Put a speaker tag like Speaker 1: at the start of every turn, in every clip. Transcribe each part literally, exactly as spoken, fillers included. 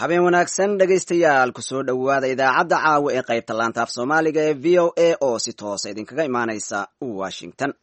Speaker 1: habeen wanaagsan dhegaystayaal kusoo dhowaada idaacadda caawa ee qaybta laanta af soomaaliga ee v o a oo si toosa idinkaga imaanaysa washington.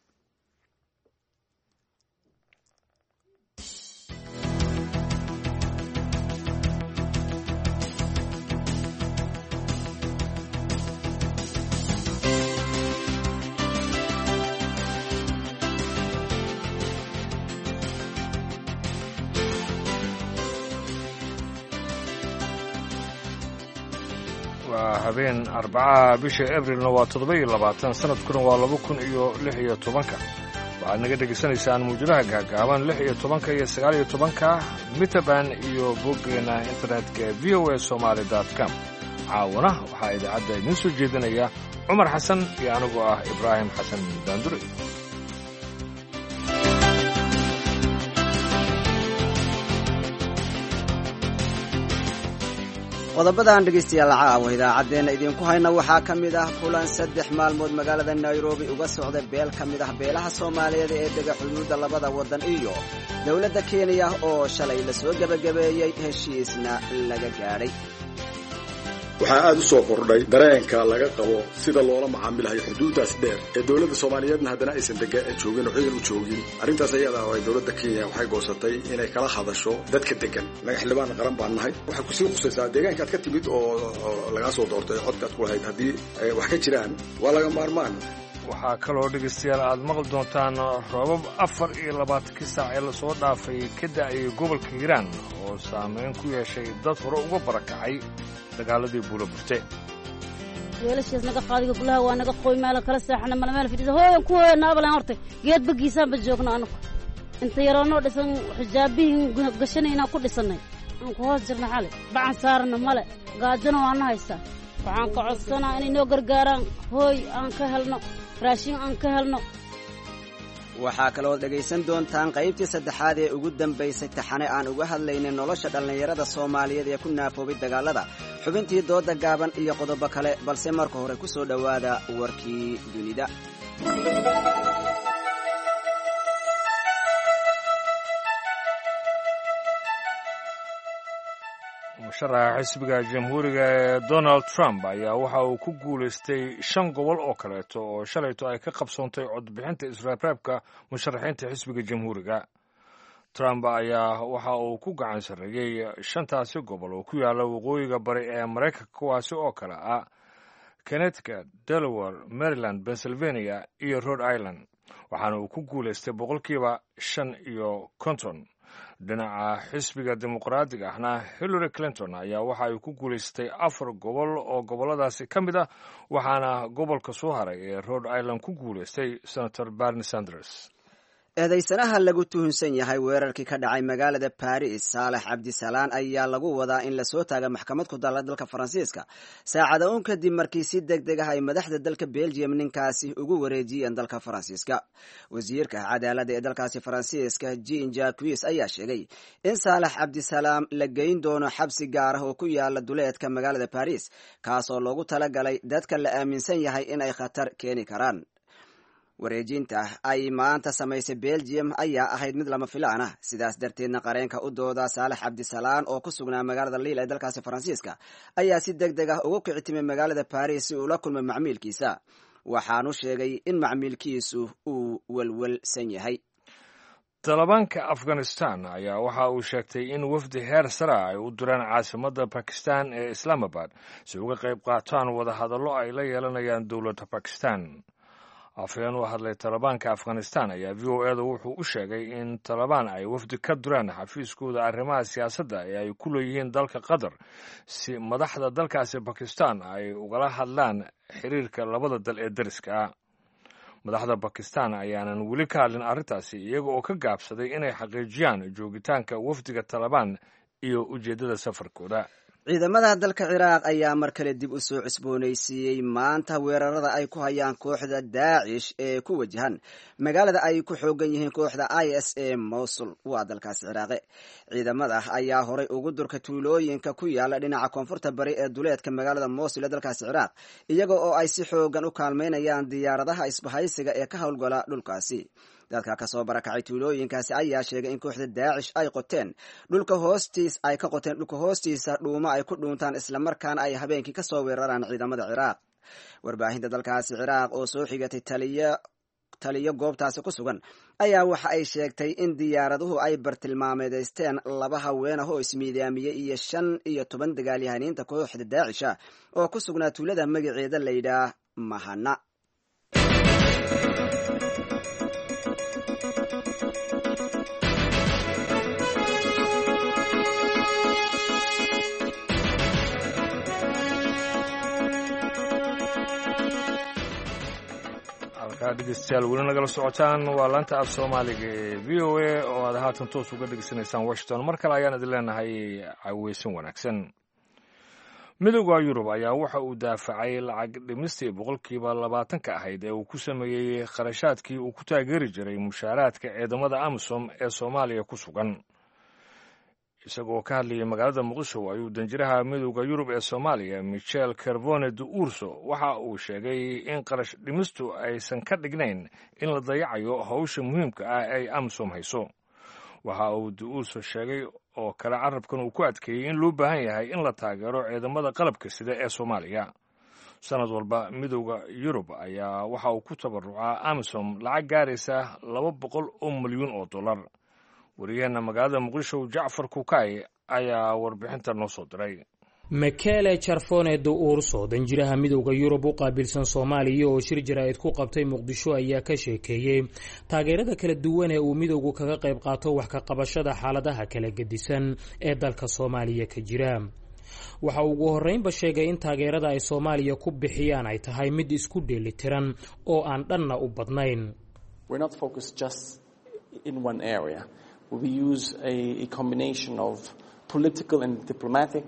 Speaker 2: waa habeen arbacaha bisha abrilna waa toddoba iyo labaatan sanadkuna waa laba kun iyo lix iyo tobanka waxaad naga dhegaysanaysaan muujadaha gaagaaban lix iyo tobanka iyo sagaal iyo tobanka mitaban iyo boggeena internetka ee v o a somaali dot com caawana waxaa idaacadda idiin soo jeedinaya cumar xasan iyo anigoo ah ibraahim xasan daanduri.
Speaker 1: qodobadan dhegaystayaal caawa idaacaddeenna idinku hayna waxaa ka mid ah kulan saddex maalmood magaalada nairobi uga socda beel ka mid ah beelaha soomaaliyeed ee dega xuduudda labada waddan iyo dowladda kenya oo shalay la soo gebagabeeyey heshiisna laga gaadhay.
Speaker 3: waxaa aad u soo kordhay dareenka laga qabo sida loola macaamilayo xuduuddaas dheer ee dowladda soomaaliyeedna haddana aysan dega joogin oo ciidan u joogin. arrintaas ayada oo ay dowladda kenya waxay goosatay inay kala hadasho dadka degan. naga xildhibaan qaran baan nahay, waxay kusii khusaysaa deegaanka aad ka timid oo lagaa soo doortay codka aad ku lahayd haddii wax ka jiraan waa laga maarmaan.
Speaker 2: waxaa kaloo dhegaystayaal aad maqli doontaan roobab afar iyo labaatankii saac ee lasoo dhaafay ka da'ayay gobolka hiiraan oo saameyn ku yeeshay dad hore uga barakacay dagaaladii buula burte.
Speaker 4: weelashaas naga qaadiga gulaha waa naga qoy meela kala seexana mala meel fidhisa hooyan ku hooya naabalan hortay geed bagiisaanba joogno anagu inta yaroonoo dhisan xijaabihiin gashanaynaa ku dhisannay aan ku hoos jirna xali bacan saarana male gaajona waana haystaa. waxaan ka codsanaa inay noo gargaaraan hooy aan ka helno raashin aan ka helno.
Speaker 1: waxaa kaloo dhegaysan doontaan qaybtii saddexaad ee ugu dambaysay taxane aan uga hadlaynay nolosha dhallinyarada soomaaliyeed ee ku naafoobay dagaalada, xubintii dooda gaaban iyo qodobo kale, balse marka hore ku soo dhowaada warkii dunida.
Speaker 2: musharaxa xisbiga jamhuuriga ee donald trump ayaa waxa uu ku guulaystay shan gobol oo kaleeto oo shalayto ay ka qabsoontay codbixinta israabraabka musharaxiinta xisbiga jamhuuriga. trump ayaa waxa uu ku gacan sarreeyey shantaasi gobol oo ku yaalla waqooyiga bari ee maraykanka, kuwaasi oo kale ah connecticut, delaware, maryland, pennsylvania iyo rhode island, waxaana uu ku guulaystay boqolkiiba shan iyo konton. dhinaca xisbiga dimuqraadiga ahna hillary clinton ayaa waxa ay ku guulaystay afar gobol oo gobolladaasi ka mid ah, waxaana gobolka soo haray ee rhode island ku guulaystay senator bernie sanders.
Speaker 1: eedaysanaha lagu tuhunsan yahay weerarkii ka dhacay magaalada baris saalex cabdisalaan ayaa lagu wadaa in lasoo taaga maxkamad ku taalla dalka faransiiska saacada uun kadib markii si deg deg ah ay madaxda dalka belgium ninkaasi ugu wareejiyeen dalka faransiiska. wasiirka cadaaladda ee dalkaasi faransiiska jean jacques ayaa sheegay in saalex cabdisalaam la geyn doono xabsi gaar ah oo ku yaala duleedka magaalada baris, kaasoo loogu talagalay dadka la aaminsan yahay inay khatar keeni karaan. wareejinta ay maanta samaysay belgium ayaa ahayd mid lama filaan ah, sidaas darteedna qareenka u dooda saalex cabdisalaan oo ku sugnaa magaalada liil ee dalkaasi faransiiska ayaa si deg deg ah ugu kicitimay magaalada baris si uu la kulmay macmiilkiisa. waxaanu sheegay in macmiilkiisu uu welwelsan yahay.
Speaker 2: talibaanka afghanistan ayaa waxa uu sheegtay in wafdi heer sara ay u diraan caasimadda bakistan ee islamabad si uga qayb qaataan wadahadallo ay la yeelanayaan dowladda bakistan. afhayeen u hadlay talibaanka afghanistan ayaa v o eda wuxuu u sheegay in talibaan ay wafdi ka duraan xafiiskooda arrimaha siyaasadda ee ay ku leeyihiin dalka qatar si madaxda dalkaasi bakistan ay ugala hadlaan xiriirka labada dal ee dariska ah. madaxda bakistan ayaanan weli ka hadlin arrintaasi, iyaga oo ka gaabsaday inay xaqiijiyaan joogitaanka wafdiga talibaan iyo ujeeddada safarkooda.
Speaker 1: ciidamada dalka ciraaq ayaa mar kale dib u soo cusboonaysiiyey maanta weerarada ay ku hayaan kooxda daacish ee ku wajahan magaalada ay ku xoogan yihiin kooxda i s ee mowsul waa dalkaasi ciraaqe. ciidamada ayaa horay ugu durka tuulooyinka ku yaala dhinaca koonfurta bari ee duleedka magaalada mowsul ee dalkaasi ciraaq, iyaga oo ay si xoogan u kaalmaynayaan diyaaradaha isbahaysiga ee ka howlgala dhulkaasi. dadka kasoo barakacay tuulooyinkaasi ayaa sheegay in kooxda daacish ay qoteen dhulka hoostiis ay ka qoteen dhulka hoostiisa dhuumo ay ku dhuuntaan islamarkaana ay habeenkii kasoo weeraraan ciidamada ciraaq warbaahinta dalkaasi ciraaq oo soo xigatay taliya taliyo goobtaasi ku sugan ayaa waxa ay sheegtay in diyaaraduhu ay bartilmaameedaysteen laba haween ah oo ismiidaamiyey iyo shan iyo toban dagaalyahaniinta kooxda daacisha oo ku sugnaa tuulada magaceeda layidhaah mahana
Speaker 2: dhegeystayaal weli nagala socotaan waa laanta af soomaaliga ee v o a oo aad haatan toos uga dhegeysanaysaan washington mar kale ayaan idin leenahay caweysan wanaagsan midowda yurub ayaa waxa uu daafacay lacag dhimistii boqolkiiba labaatanka ahayd ee uu ku sameeyey kharashaadkii uu ku taageeri jiray mushaaraadka ciidamada amisom ee soomaaliya ku sugan isagoo ka hadlayay magaalada muqdisho ayuu danjiraha midowda yurub ee soomaaliya michel carvone de urso waxa uu sheegay in qarash dhimistu aysan ka dhignayn in la dayacayo howsha muhiimka ah ay amisom hayso waxa uu de urso sheegay oo kale carabkan uu ku adkeeyey in loo baahan yahay in la taageero ciidamada qalabka sida ee soomaaliya sanad walba midowda yurub ayaa waxa uu ku tabarucaa amisom lacag gaaraysa laba boqol oo milyuun oo dollar wariyeenna magaalada muqdisho jacfar kukay ayaa warbixinta noo soo diray
Speaker 5: Michele Carfone de Urso danjiraha midowda yurub u qaabilsan Soomaaliya oo shir jaraa'id ku qabtay muqdisho ayaa ka sheekeeyay taageerada kala duwan ee uu midowgu kaga qayb qaato wax ka qabashada xaaladaha kala gedisan ee dalka Soomaaliya ka jira waxa uu ugu horreynba sheegay in taageerada ay Soomaaliya ku bixiyaan ay tahay mid isku dheelitiran oo aan dhanna u badnayn.
Speaker 6: We're not focused just in one area. We use a, a combination of political and diplomatic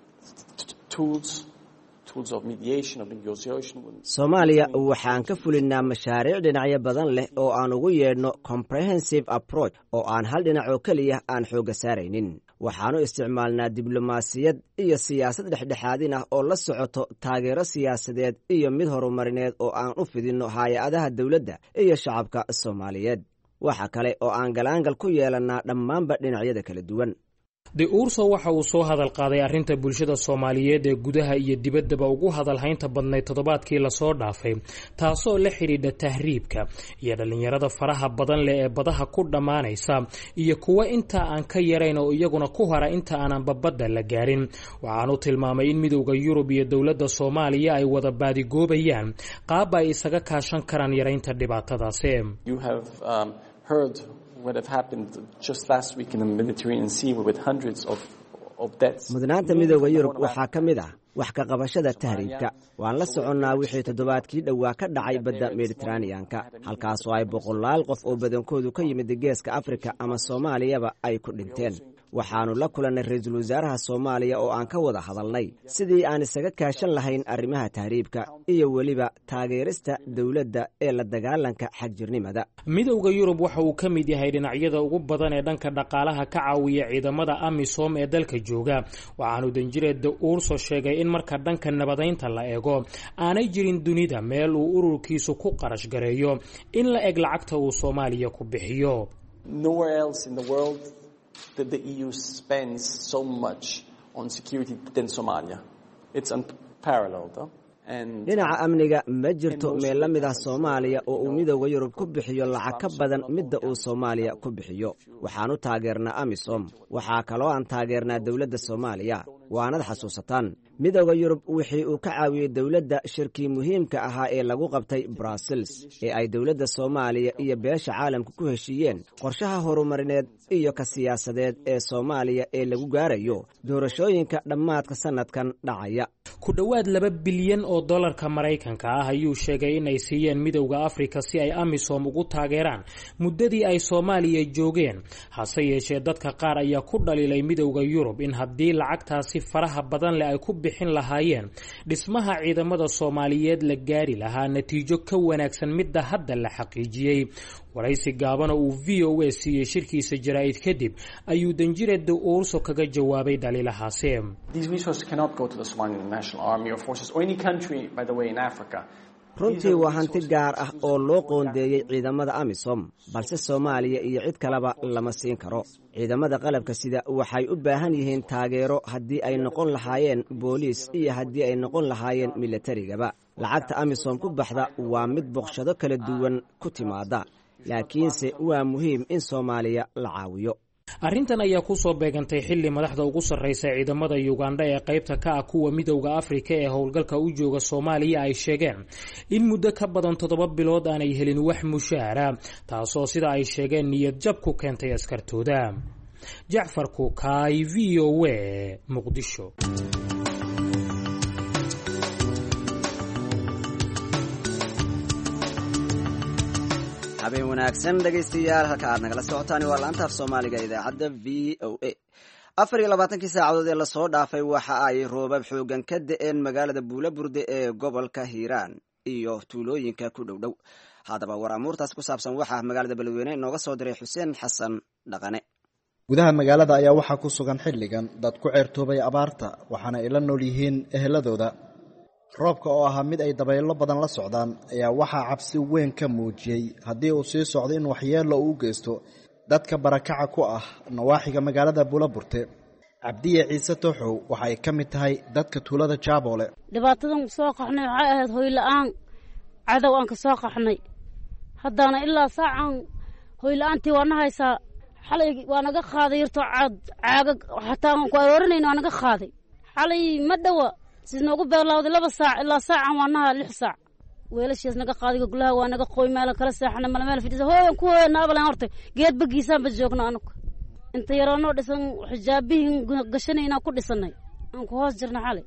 Speaker 6: tools, tools of mediation, of negotiation.
Speaker 1: Soomaaliya waxaan ka fulinaa mashaariic dhinacyo badan leh oo aan ugu yeedhno comprehensive approach oo aan hal dhinac oo keliya aan xooga saaraynin. waxaanu isticmaalnaa diblomaasiyad iyo siyaasad dhexdhexaadin ah oo la socoto taageero siyaasadeed iyo mid horumarineed oo aan u fidinno hay-adaha dawladda iyo shacabka Soomaaliyeed. waxa kale oo aan galaangal ku yeelannaa dhammaanba dhinacyada kala duwan.
Speaker 5: De Urso waxa uu soo hadal qaaday arrinta bulshada Soomaaliyeed ee gudaha iyo dibaddaba ugu hadal haynta badnayd toddobaadkii la soo dhaafay taasoo la xidhiidha tahriibka iyo dhalinyarada faraha badan leh ee badaha ku dhammaanaysa iyo kuwa inta aan ka yarayn oo iyaguna ku hara inta aanan babadda la gaarin waxaanu tilmaamay in midowda Yurub iyo dowladda Soomaaliya ay wada baadigoobayaan qaab ay isaga kaashan karaan yaraynta dhibaatadaasi.
Speaker 6: You have um, heard what have happened just last week in the Mediterranean Sea with hundreds of of deaths.
Speaker 1: mudnaanta midowda Yurub waxaa ka mid ah wax ka qabashada tahriibka. waan la soconnaa wixii toddobaadkii dhowaa ka dhacay badda Mediterranean-ka halkaasoo ay boqolaal qof oo badankoodu ka yimid geeska Afrika ama Soomaaliyaba ay ku dhinteen. waxaanu la kulannay ra'iisul wasaaraha Soomaaliya oo aan ka wada hadalnay sidii aan isaga kaashan lahayn arrimaha tahriibka iyo weliba taageerista dawladda ee la dagaalanka xagjirnimada.
Speaker 5: midowda Yurub waxa uu ka mid yahay dhinacyada ugu badan ee dhanka dhaqaalaha ka caawiya ciidamada AMISOM ee dalka jooga waxaanu danjireed De Urso sheegay in marka dhanka nabadeynta la eego aanay jirin dunida meel uu ururkiisu ku qarash gareeyo in la eg lacagta uu Soomaaliya ku bixiyo.
Speaker 6: Nowhere else in the world that the E U spends so much on security than Somalia. It's unparalleled. Huh?
Speaker 1: dhinaca amniga ma jirto meel la mid ah Soomaaliya oo uu midowda Yurub ku bixiyo lacag ka badan midda uu Soomaaliya ku bixiyo. waxaanu taageernaa AMISOM waxaa kaloo aan taageernaa dawladda Soomaaliya. waanad xasuusataan midowda Yurub wixii uu ka caawiyey dawladda shirkii muhiimka ahaa ee lagu qabtay Brussels ee ay dawladda Soomaaliya iyo beesha caalamka ku heshiiyeen qorshaha horumarineed iyo ka siyaasadeed ee Soomaaliya ee lagu gaarayo doorashooyinka dhammaadka sanadkan dhacaya.
Speaker 5: ku dhawaad laba bilyan oo dollarka Mareykanka ah ayuu sheegay in ay siiyeen midowda Afrika si ay AMISOM ugu taageeraan muddadii ay Soomaaliya joogeen. hase yeeshee dadka qaar ayaa ku dhaliilay midowda Yurub in haddii lacagtaasi faraha badan leh ay ku bixin lahaayeen dhismaha ciidamada Soomaaliyeed la gaari lahaa natiijo ka wanaagsan midda hadda la xaqiijiyay. waraysi gaaban oo uu V O A siiyey shirkiisa jaraa'id kadib ayuu danjireed De Urso kaga jawaabay dhaliilahaasi.
Speaker 6: These resources cannot go to the Somalian National Army or forces or any country, by the way, in Africa.
Speaker 1: runtii waa hanti gaar ah oo loo qoondeeyey ciidamada amisom balse soomaaliya iyo cid kaleba lama siin karo ciidamada qalabka sida waxay u baahan yihiin taageero haddii ay noqon lahaayeen booliis iyo haddii ay noqon lahaayeen milatarigaba lacagta amisom ku baxda waa mid boqshado kala duwan ku timaada laakiinse waa muhiim in soomaaliya la caawiyo
Speaker 5: arrintan ayaa ku soo beegantay xilli madaxda ugu sarraysa ciidamada Uganda ee qaybta ka ah kuwa midowga Afrika ee howlgalka u jooga Soomaaliya ay sheegeen in muddo ka badan toddoba bilood aanay helin wax mushaara taasoo sida ay sheegeen niyad jab ku keentay askartooda. Jacfar Kukaay, V O A, Muqdisho.
Speaker 1: habeen wanaagsan dhegaystayaal halka aad nagala socotaan waa laanta af Soomaaliga idaacadda V O A. afar iyo labaatankii saacadood ee la soo dhaafay waxa ay roobab xoogan ka da'een magaalada Buulaburde ee gobolka Hiiraan iyo tuulooyinka ku dhow dhow. Haddaba war amuurtaas ku saabsan waxa magaalada Beledweyne inooga soo diray Xuseen Xasan Dhaqane.
Speaker 7: gudaha magaalada ayaa waxaa ku sugan xilligan dad ku ceertoobay abaarta waxaana ay la nool yihiin eheladooda. roobka oo ahaa mid ay dabaylo badan la socdaan ayaa waxaa cabsi weyn ka muujiyey haddii uu sii socdo in waxyeello uu geysto dadka barakaca ku ah nawaaxiga magaalada Buulaburte. Cabdiye Ciise Tooxow waxa ay ka mid tahay dadka tuulada Jaaboole.
Speaker 4: dhibaatadan soo qaxnay waxay ahayd hoy la'aan cadow aan ka soo qaxnay haddana ilaa saacan hoy la'aantii waa nahaysaa xalay waa naga qaaday yarto caad caaga xataa aan ku aroorinayno waa naga qaaday xalay ma dhawa sidnoogu beelawday laba saac ilaa saacan waa naha lix saac weelashiis naga qaadiga gulaha waa naga qoy meel kala seexana meel meel fidisa hooyan ku hooyan abalan hortay geed bagiisaan ba joogno anagu inta yaroonoo dhisan xijaabihin gashanayna ku dhisanay aan ku hoos jirna xalay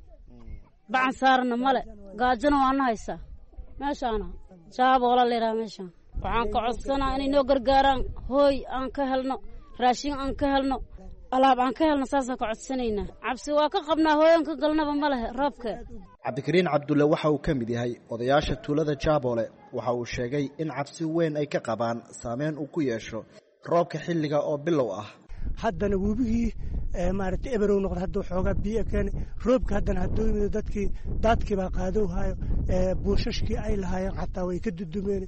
Speaker 4: bacan saarna male gaajana waa nahaysaa meeshaana Jaaboole leeyahay meeshaan waxaan ka codsanaa inay noo gargaaraan hooy aan ka helno raashin aan ka helno alaab aan ka helno saasa ka codsanayna cabsi waa ka qabnaa hooyan ka galnaba ma leh roobka.
Speaker 7: Cabdikariin Cabdulle waxa uu ka mid yahay odayaasha tuulada Jaaboole waxa uu sheegay in cabsi weyn ay ka qabaan saameyn uu ku yeesho roobka xilliga oo bilow ah.
Speaker 8: haddana wubigii maaragtay eberow noqdo hadduu xoogaa biyo keeni roobka haddana hadduu yimid dadkii daadkii baa qaadow hayo buushashkii ay lahaayeen xataa way ka dudumeen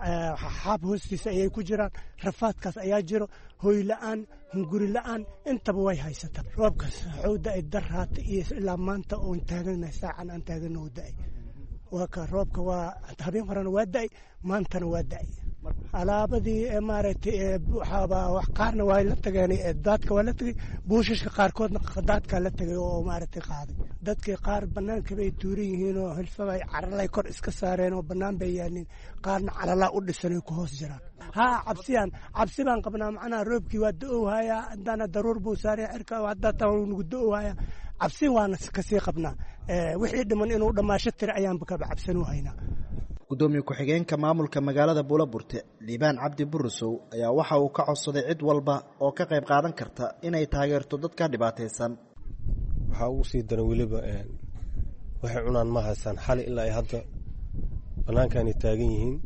Speaker 8: xaab hoostiisa ayay ku jiraan rafaadkaas ayaa jiro hoy la'aan hunguri la'aan intaba way haysataa roobkaas wuxuu da'ay daraata iyo ilaa maanta oon taaganahay saacan aan taagana oo da'ay waa ka roobka waa habeen horena waa da'ay maantana waa da'ay alaabadii maaragtay waxaaba wax qaarna waa la tageen daadka waa la tagay buushashka qaarkoodna daadka la tagay oo maaragtay qaaday dadkii qaar banaanka bay tuuran yihiin oo hilfabay caralay kor iska saareen oo banaan bay yaalin qaarna carala u dhisanay ku hoos jiraan ha cabsiyaan cabsi baan qabnaa macnaha roobkii waa da'ow haya hadana daruur buu saaray cirka hadda taa nagu da'ow haya cabsi waana ka sii qabnaa wixii dhiman inuu dhamaasho tir ayaan ka cabsan u haynaa.
Speaker 7: gudoomiye ku-xigeenka maamulka magaalada Buulaburte Liibaan Cabdi Burusow ayaa waxa uu ka codsaday cid walba oo ka qayb qaadan karta inay taageerto dadka dhibaataysan.
Speaker 9: waxa uu sii daray waliba een waxay cunaan ma haysan xal ilaa ay hadda banaankan ay taagan yihiin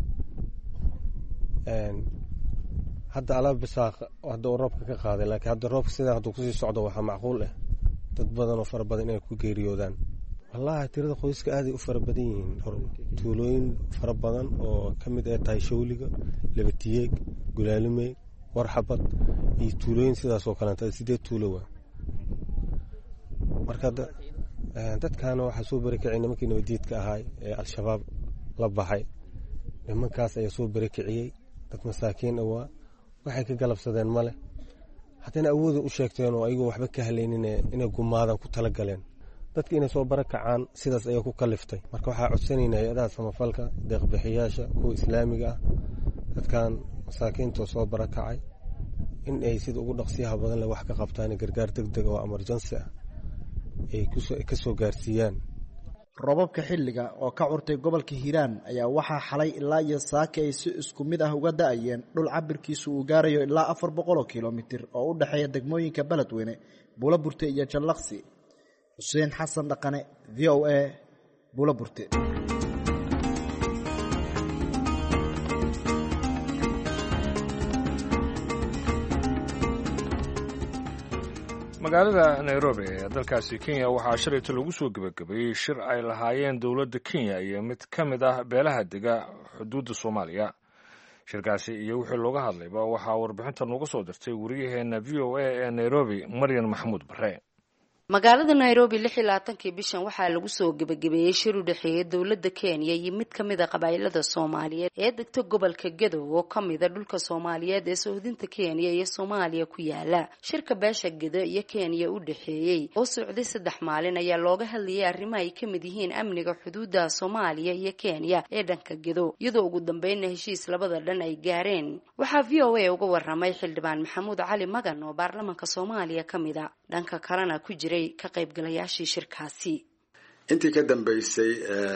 Speaker 9: een hadda alaab bisaaq hadda roobka ka qaaday laakiin hadda roobka sida hadda ku sii socdo waxa macquul ah dad badan oo fara badan inay ku geeriyoodaan. wallahi tirada qoyska aad ay u fara badan yihiin tuulooyin fara badan oo kamid ah tahay Shawliga Labatiyeeg Gulaalimey Warxabad iyo tuulooyin sidaas oo kale inta sideed tuulo waa marka dadkan waxa soo barakicay nimankii nabadiidka ahaa ee al-shabaab la baxay nimankaas ayaa soo barakiciyay dad masaakiin ah waxay ka galabsadeen male hadana awood u sheegteen oo ayagu waxba ka helaynin inay gumaadan ku tala galeen dadka inay soo barakacaan sidaas ayaa ku kaliftay marka waxa codsanaynaa hay'adaha samafalka deeq bixiyaasha kuwa islaamiga ah dadkan masaakiinta soo barakacay in ay sida ugu dhaqsiyaha badan leh wax ka qabtaan gargaar degdeg oo emergency ah ay ka soo gaarsiiyaan.
Speaker 7: roobabka xilliga oo ka curtay gobolka Hiiraan ayaa waxaa xalay ilaa iyo saaka ay si isku mid ah uga da'ayeen dhul cabirkiisu uu gaarayo ilaa afar boqol oo kiiloomitir oo u dhaxeeya degmooyinka Beledweyne Buulaburte iyo Jallaqsi. Xuseen Xasan Dhaqane V O A Buulaburte.
Speaker 2: magaalada nairobi ee dalkaasi kenya waxaa shalayto lagu soo gebagabeeyey shir ay lahaayeen dowladda kenya iyo mid ka mid ah beelaha dega xuduudda soomaaliya. shirkaasi iyo wixii looga hadlayba waxaa warbixinta nooga soo dirtay wariyaheena v o a ee nairobi maryan maxamuud bare.
Speaker 10: magaalada nairobi lix iyo labaatankii bishan waxaa lagu soo gebagabeeyey shir u dhexeeya dowladda kenya iyo mid ka mid a qabaa'ilada soomaaliyeed ee degta gobolka gedo oo ka mid a dhulka soomaaliyeed ee sohdinta kenya iyo soomaaliya ku yaala. shirka beesha gedo iyo kenya u dhexeeyey oo socday saddex maalin ayaa looga hadlayay arrimo ay ka mid yihiin amniga xuduudda soomaaliya iyo kenya ee dhanka gedo, iyadoo ugu dambeynna heshiis labada dhan ay gaareen. waxaa v o a uga waramay xildhibaan maxamuud cali magan oo baarlamanka soomaaliya ka mid a, dhanka kalena ku jiray ka qaybgalayaashii shirkaasi.
Speaker 3: intii ka dambeysay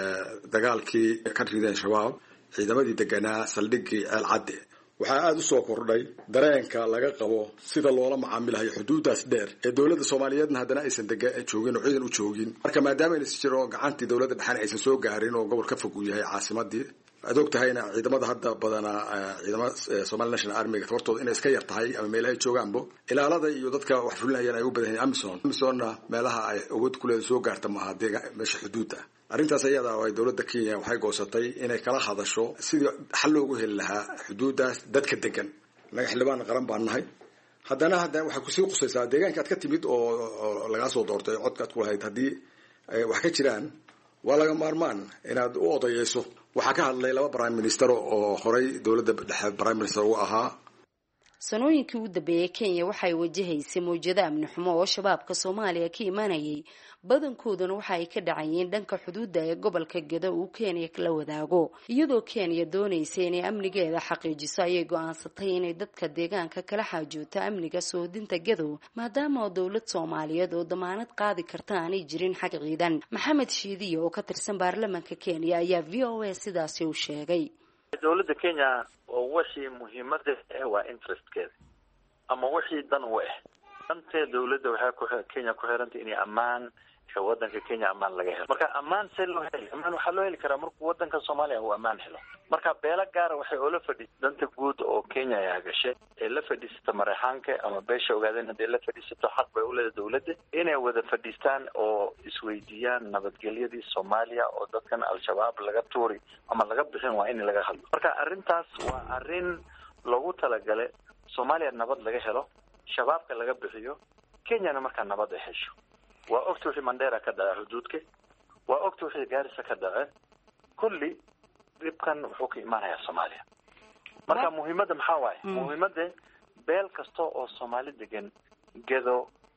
Speaker 3: dagaalkii ka rideen shabaab ciidamadii deganaa saldhigii ceel cadde waxaa aada u soo kordhay dareenka laga qabo sida loola macaamilayo xuduudaas dheer ee dowladda soomaaliyeedna haddana aysan dega joogin oo ciidan u joogin. marka maadaama aynas jiro gacantii dowladda dhexena aysan soo gaarin oo gobol ka fog uu yahay caasimadii, aad og tahayna ciidamada hadda badanaa ciidamada Somali National Army hortooda inay iska yar tahay ama meelaha ay joogaanbo ilaalada iyo dadka wax fulinayaan ay u badan yihiin Amisom Amisomna meelaha ay awood ku leedahay soo gaarta ma hadeega meesha xuduudda. arrintaas ayada oo ay dowladda Kenya waxay goosatay inay kala hadasho sidii xal loogu heli lahaa xuduudaas dadka degan. naga xildhibaan qaran baan nahay, haddana hadda waxay ku sii qusaysaa deegaanka aad ka timid oo laga soo doortay codka aad ku lahayd haddii wax ka jiraan waa laga maarmaan inaad u odayeyso. waxaa ka hadlay laba prime minister oo horay dowladda dhexe prime minister u ahaa.
Speaker 10: sanooyinkii u dambeeyay Kenya waxay wajahaysay mowjado amni xumo oo shabaabka Soomaaliya ka imanayay, badankooduna waxa ay ka dhacayeen dhanka xuduudda ee gobolka Gedo uu Kenya la wadaago. iyadoo Kenya doonaysay inay amnigeeda xaqiijiso ayay go'aansatay inay dadka deegaanka kala xaajoota amniga soodinta Gedo, maadaama dowlad Soomaaliyeed oo damaanad qaadi karta aanay jirin xaq ciidan. maxamed shiidiye oo ka tirsan baarlamaanka Kenya ayaa v o a sidaas u sheegay.
Speaker 11: dowladda Kenya oo wixii muhiimada ah waa interestkeeda ama wixii dan u ah danta dowladda waxay ku Kenya ku xirantay inay amaan wadanka Kenya amaan laga helo. marka amaan si loo helo amaan waxa loo heli karaa markuu wadanka Soomaaliya uu amaan helo. marka beela gaar waxay oo la fadhi danta guud oo Kenya ay gashay ee la fadhiista Mareykanka ama beesha ogaadeen hadii la fadhiisto xaq bay u leedahay dowladda inay wada fadhiistaan oo isweydiiyaan nabadgelyadii Soomaaliya oo dadkan al-shabaab laga tuuri ama laga bixin waa in laga hadlo. marka arrintaas waa arrin lagu talagalay Soomaaliya nabad laga helo, shabaabka laga bixiyo, Kenya marka nabad ay hesho. waa ogta wixii Mandera ka dhacay xuduudka, waa ogta wixii Gaarisa ka dhacay, kulli dhibkan wuxuu ka imaanayaa Soomaaliya. marka muhiimadda maxaa waaye muhiimadda beel kasta oo Soomaali degan Gedo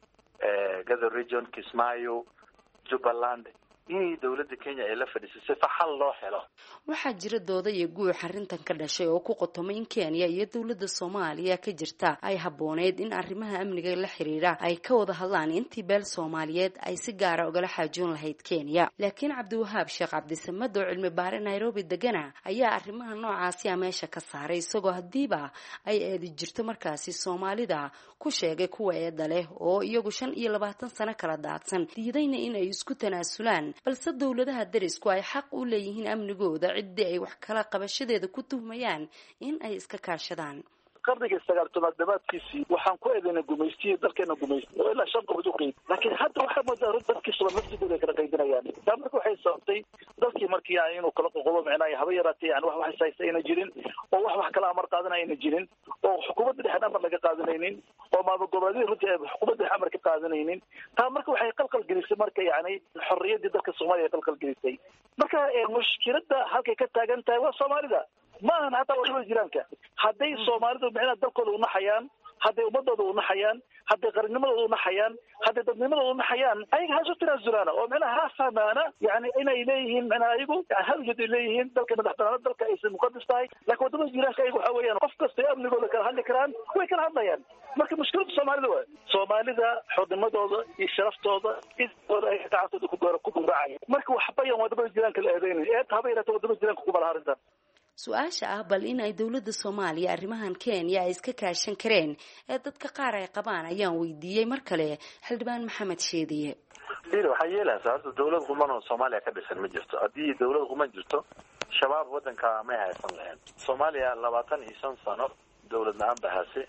Speaker 11: ee Gedo region, Kismaayo, Jubaland in dowladda Kenya ay la fadhiisay si xal loo helo.
Speaker 10: waxaa jira dooda iyo guux arrintan ka dhashay oo ku qotomay in Kenya iyo dowladda Soomaaliya ka jirta ay habooneed in arrimaha amniga la xiriira ay ka wada hadlaan intii beel Soomaaliyeed ay si gaar ah uga xaajoon lahayd Kenya. laakiin Cabdiwahaab Sheekh Cabdisamad oo cilmi baare Nairobi degana ayaa arrimaha noocaasi ah meesha ka saaray, isagoo hadiiba ay eedi jirto markaasi Soomaalida ku sheegay kuwa eeda leh oo iyagu shan iyo labaatan sano kala daadsan diidayna in ay isku tanaasulaan, balse dowladaha darisku ay xaq u leeyihiin amnigooda cidii ay wax kala qabashadeeda ku tuhmayaan in ay iska kaashadaan.
Speaker 12: qarniga sagaal tobnaad dhabaadkiisii waxaan ku eedaynay gumaystiyey dalkeena gumaystay oo ilaa shan qodob u qeyd, laakiin hadda waxay moodaa run dadkii soo nafsigooda ay kala qaydinayaan. taa marka waxay sababtay dalkii markii yani inuu kala qoqobo micnaha haba yaraatay yani wax wax saysa ayna jirin oo wax wax kala amar qaadanaya ayna jirin oo xukuumadda dhexe amar laga qaadanaynin oo maamul goboleedyada runtii ay xukuumadda dhexe amar ka qaadanaynin. taa marka waxay qalqal gelisay marka yani xorriyaddii dalka Soomaaliya qalqal gelisay. marka mushkiladda halkay ka taagan tahay waa Soomaalida ma ahan hataa wadamada jiraanka. hadday Soomaalidu micnaha dalkooda u naxayaan, hadday ummadooda u naxayaan, hadday qarnimadooda u naxayaan, hadday dadnimadooda u naxayaan, ayaga ha soo tanaasulaana oo micnaha ha fahmaana yani inay leeyihiin micnaha ayagu hawjad ay leeyihiin dalka madaxbanaanada dalka aysan muqadas tahay. laakiin wadamada jiraanka ayagu waxa weeyaan qof kasta ay amnigooda kala hadli karaan way kala hadlayaan. marka mushkiladda Soomaalida waa Soomaalida xudnimadooda iyo sharaftooda iskooda ay gacantooda ku goora ku guracayaan. marka waxbayaan wadamada jiraanka la eedeynay ee haba yaraatay wadamada jiraanka ku bala arrintan.
Speaker 10: su-aasha ah bal in ay dowladda Soomaaliya arrimahan Kenya ay iska kaashan kareen ee dadka qaar ay qabaan ayaan weydiiyey mar kale xildhibaan maxamed sheediye.
Speaker 11: Diir waxa yeelaysaa dowlad quman oo Soomaaliya ka dhisan ma jirto. haddii dowlad quman jirto shabaab wadanka ma haysan lahayn. Soomaaliya labaatan iyo shan sano dowlad la'aan bahaasay,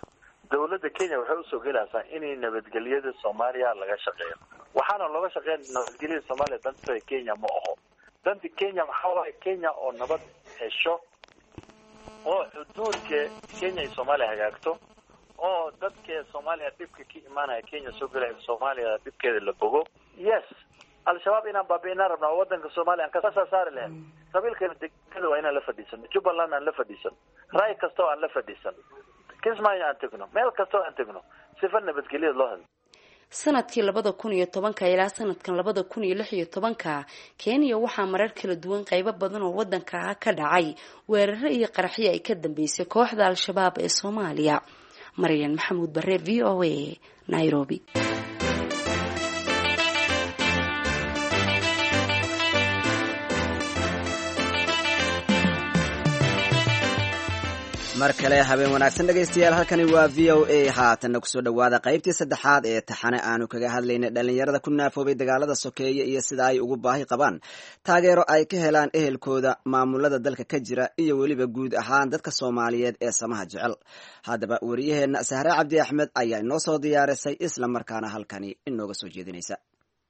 Speaker 11: dawladda Kenya waxay usoo gelaysaa inay nabadgelyada Soomaaliya laga shaqeeyo waxaana looga shaqeyn nabadgelyada Soomaaliya danta Kenya ma aho danta Kenya waxa waaye Kenya oo nabad hesho oo xuduudka Kenya iyo Soomaaliya hagaagto oo dadka Soomaaliya dibka ka imaanaya Kenya soo galay Soomaaliya dibkeeda la bogo yes al-shabaab inaan baabi'inaa rabnaa wadanka Soomaaliya aan ka saari lahayn qabiilkeena degmada waa inaan la fadhiisan Jubbaland aan la fadhiisan raay kasta aan la fadhiisan kismaayo aan tagno meel kasta aan tagno sifa nabadgelyo loo helo
Speaker 10: sanadkii labada kun iyo tobanka ilaa sanadkan labada kun iyo lix iyo tobanka Kenya waxaa marar kala duwan qaybo badan oo wadanka ka dhacay weeraro iyo qaraxyo ay ka dambeysay kooxda al-shabaab ee Soomaaliya Marian Maxamuud Bare V O A Nairobi
Speaker 1: mar kale habeen wanaagsan dhagaystayaal halkani waa V O A haatanna kusoo dhawaada qaybtii saddexaad ee taxane aanu kaga hadlaynay dhalinyarada ku naafoobay dagaalada sokeeye iyo sida ay ugu baahi qabaan taageero ay ka helaan ehelkooda maamulada dalka ka jira iyo weliba guud ahaan dadka Soomaaliyeed ee samaha jecel haddaba wariyaheenna Sahre Cabdi Axmed ayaa inoo soo diyaarisay isla markaana halkani inooga soo jeedinaysa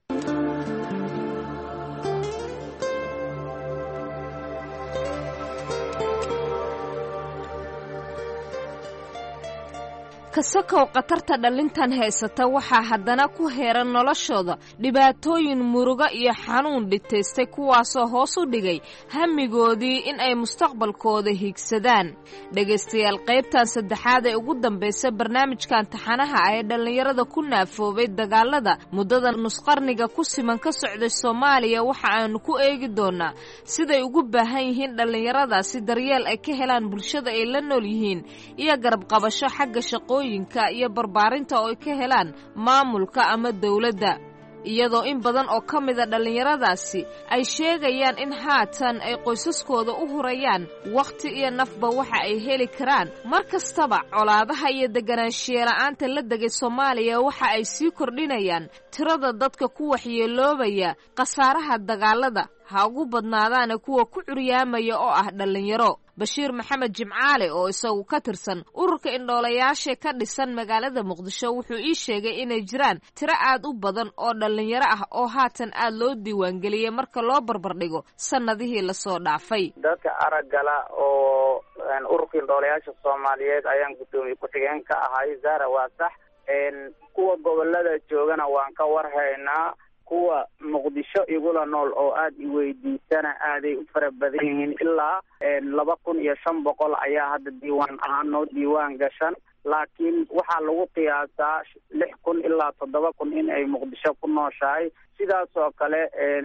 Speaker 13: kasakow qatarta dhalintan haysata waxaa haddana ku heeran noloshooda dhibaatooyin murugo iyo xanuun dhitaystay kuwaasoo hoos u dhigay hamigoodii in ay mustaqbalkooda hiigsadaan dhegaystayaal qaybtan saddexaad ee ugu dambaysa barnaamijkan taxanaha ah ee dhallinyarada ku naafoobay dagaalada muddada nusqarniga ku siman ka socday Soomaaliya waxa aanu ku eegi doonaa siday ugu baahan yihiin dhallinyaradaasi daryeel ay ka helaan bulshada ay la nool yihiin iyo garab qabasho xagga shaqooyinka iyo barbaarinta oo ay ka helaan maamulka ama dawladda iyadoo in badan oo ka mid a dhallinyaradaasi ay sheegayaan in haatan ay qoysaskooda u hurayaan wakhti iyo nafba waxa ay heli karaan mar kastaba colaadaha iyo deganaanshiyeela'aanta la degay Soomaaliya waxa ay sii kordhinayaan tirada dadka ku waxyeeloobaya khasaaraha dagaalada ha ugu badnaadaana kuwa ku curyaamaya oo ah dhallinyaro Bashiir Maxamed Jimcaale oo isagu ka tirsan ururka indhoolayaasha ka dhisan magaalada Muqdisho wuxuu ii sheegay inay jiraan tiro aad u badan oo dhalinyaro ah oo haatan aad loo diiwaan geliyay marka loo barbar dhigo sanadihii la soo dhaafay
Speaker 14: dadka aragala oo ururka indhoolayaasha Soomaaliyeed ayaan gudoomiye ku xigeen ka ahay Zara waa sax een kuwa gobolada joogana waan ka warhaynaa kuwa Muqdisho igula nool oo aad i weydiisana aaday u fara badan yihiin ilaa laba kun iyo shan boqol ayaa hadda diiwaan ahaan noo diiwaan gashan laakiin waxaa lagu qiyaasaa lix kun ilaa toddoba kun in ay Muqdisho ku nooshahay sidaas oo kale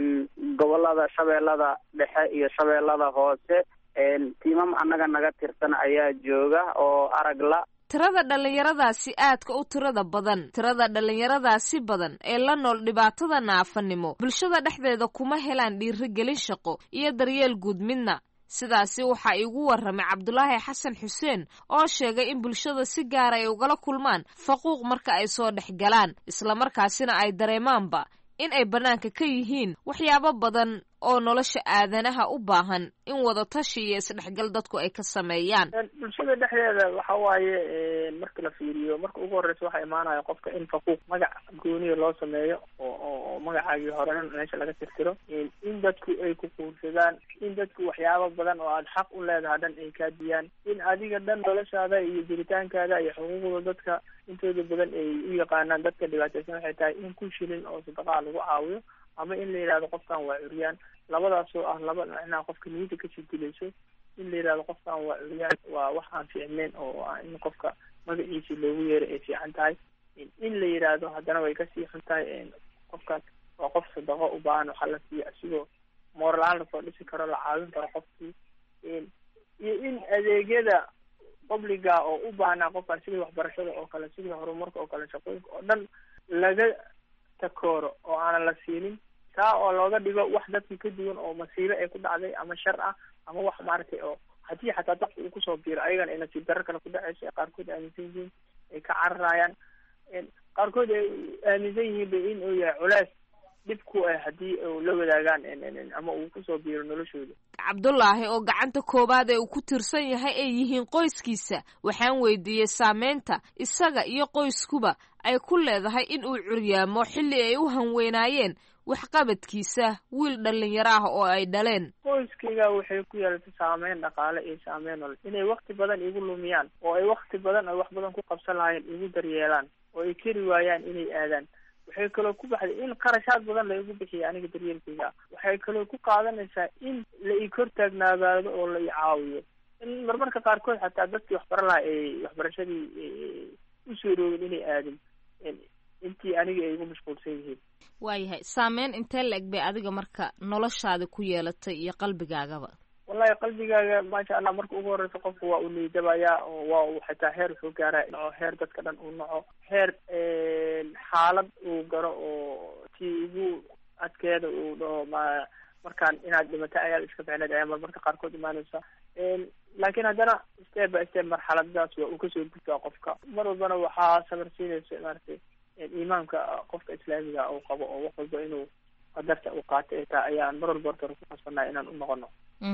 Speaker 14: gobolada Shabeellada Dhexe iyo Shabeellada Hoose tiimam annaga naga tirsan ayaa jooga oo aragla
Speaker 13: tirada dhallinyaradaasi aadka u tirada badan tirada dhallinyaradaasi badan ee la nool dhibaatada naafanimo bulshada dhexdeeda kuma helaan dhiirigelin shaqo iyo daryeel guud midna sidaasi waxa igu warramay Cabdulaahi Xasan Xuseen oo sheegay in bulshada si gaar ah ay ugala kulmaan faquuq marka ay soo dhex galaan isla markaasina ay dareemaanba in ay banaanka ka yihiin waxyaabo badan oo nolosha aadanaha u baahan in wada tashi iyo isdhexgal dadku ay ka sameeyaan
Speaker 15: bulshada dhexdeeda waxa waaye marka la fiiriyo marka ugu horeysa waxa imaanaya qofka in faquuq magac gooniyo loo sameeyo oo oo magacaagii horena meesha laga tirtiro in dadku ay ku quursadaan in dadku waxyaabo badan oo aad xaq u leedahay dhan ay ka diyaan in adiga dhan noloshaada iyo jiritaankaada iyo xuquuqda dadka intooda badan ay u yaqaanaan dadka dhibaataysan waxay tahay in ku shilin oo sadaqa lagu caawiyo ama in la yiraahdo qofkan waa curyaan labadaas oo ah laba macna qofka niyada ka jidilayso in la yiraahdo qofkan waa curyaan waa wax aan fiicneyn oo in qofka magaciisa loogu yeero ay fiican tahay in la yiraahdo haddana way ka sii xun tahay qofkaas waa qof sadaqa u baahan waxa la siiyo asigoo moral la soo dhisi karo la caawin karo qofkii iyo in adeegyada publiga oo u baahnaa qofka sida waxbarashada oo kale sida horumarka oo kale shaqooyinka oo dhan laga takooro oo aan la siinin taa oo looga dhigo wax dadkii ka duwan oo masiibo ay ku dhacday ama shar ah ama wax maaragtay oo haddii xataa dadka uu kusoo biiro ayagana ay nasiib darro kale ku dhacayso ee qaarkood aaminsan yihiin ay ka cararayaan qaarkood ay aaminsan yihiin ba in uu yahay culays dhib ku ah haddii u la wadaagaan ama uu kusoo biiro noloshooda.
Speaker 13: cabdulaahi oo gacanta koowaad ee uu ku tirsan yahay ay yihiin qoyskiisa waxaan weydiiyey saameynta isaga iyo qoyskuba ay ku leedahay in uu curyaamo xilli ay u hanweynaayeen waxqabadkiisa wiil dhalinyaro ah oo ay dhaleen.
Speaker 15: qoyskayga waxay ku yeelatay saameyn dhaqaale iyo saameyn nolol inay wakti badan igu lumiyaan oo ay wakti badan ay wax badan ku qabsan lahaayeen igu daryeelaan oo ay keri waayaan inay aadaan. waxay kaloo ku baxday in qarashaad badan la igu bixiya aniga daryeelkayga. waxay kaloo ku qaadanaysaa in la ii kor taagnaadaado oo la ii caawiyo in marmarka qaarkood xataa dadkii waxbara lahaa ay waxbarashadii usoo dhoowin inay aadin intii aniga ay igu mashquulsan yihiin.
Speaker 13: waayahay saameyn intee la eg bay adiga marka noloshaada ku yeelatay iyo qalbigaagaba?
Speaker 15: wallahi qalbigaaga maasha allah marka ugu horeysa qofku waa uu niidabaya oo waa uu xataa heer wuxuu gaaraa naco heer dadka dhan uu naco heer xaalad uu garo oo tii igu adkeeda uu dhaho ma markaan inaad dhimato ayaad iska ficneed ayaa marmarka qaarkood imaanaysa. laakiin haddana step by step marxaladadaas waa uu kasoo gudbaa qofka. mar walbana waxaa sabar siinaysa maaragtay imaamka qofka islaamiga uu qabo oo wax walba inuu qadarta uu qaato ay tahay ayaan mar walba horta ku qasbanaa inaan u noqono.